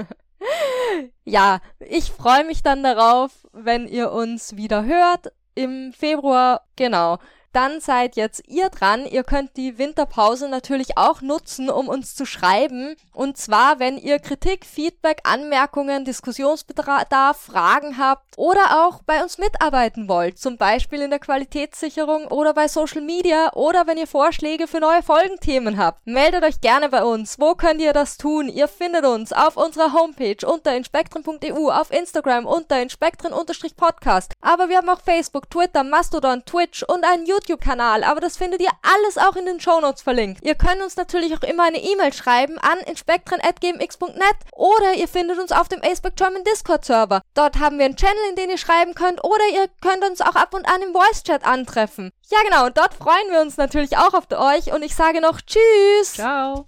Ja, ich freue mich dann darauf, wenn ihr uns wieder hört im Februar. Genau. Dann seid jetzt ihr dran. Ihr könnt die Winterpause natürlich auch nutzen, um uns zu schreiben. Und zwar, wenn ihr Kritik, Feedback, Anmerkungen, Diskussionsbedarf, Fragen habt oder auch bei uns mitarbeiten wollt. Zum Beispiel in der Qualitätssicherung oder bei Social Media, oder wenn ihr Vorschläge für neue Folgenthemen habt. Meldet euch gerne bei uns. Wo könnt ihr das tun? Ihr findet uns auf unserer Homepage unter inspektren.eu, auf Instagram unter inspektren_podcast. Aber wir haben auch Facebook, Twitter, Mastodon, Twitch und einen YouTube YouTube-Kanal, aber das findet ihr alles auch in den Shownotes verlinkt. Ihr könnt uns natürlich auch immer eine E-Mail schreiben an inspektren@gmx.net oder ihr findet uns auf dem Aceback German Discord-Server. Dort haben wir einen Channel, in den ihr schreiben könnt, oder ihr könnt uns auch ab und an im Voice-Chat antreffen. Ja genau, und dort freuen wir uns natürlich auch auf euch und ich sage noch Tschüss! Ciao!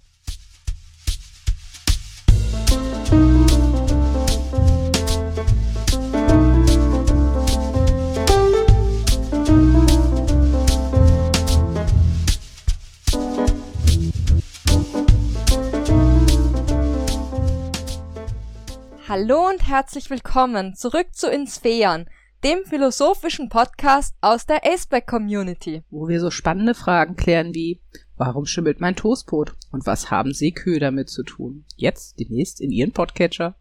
Hallo und herzlich willkommen zurück zu Insphären, dem philosophischen Podcast aus der Aceback Community. Wo wir so spannende Fragen klären wie, warum schimmelt mein Toastbrot? Und was haben Seekühe damit zu tun? Jetzt demnächst in Ihren Podcatcher.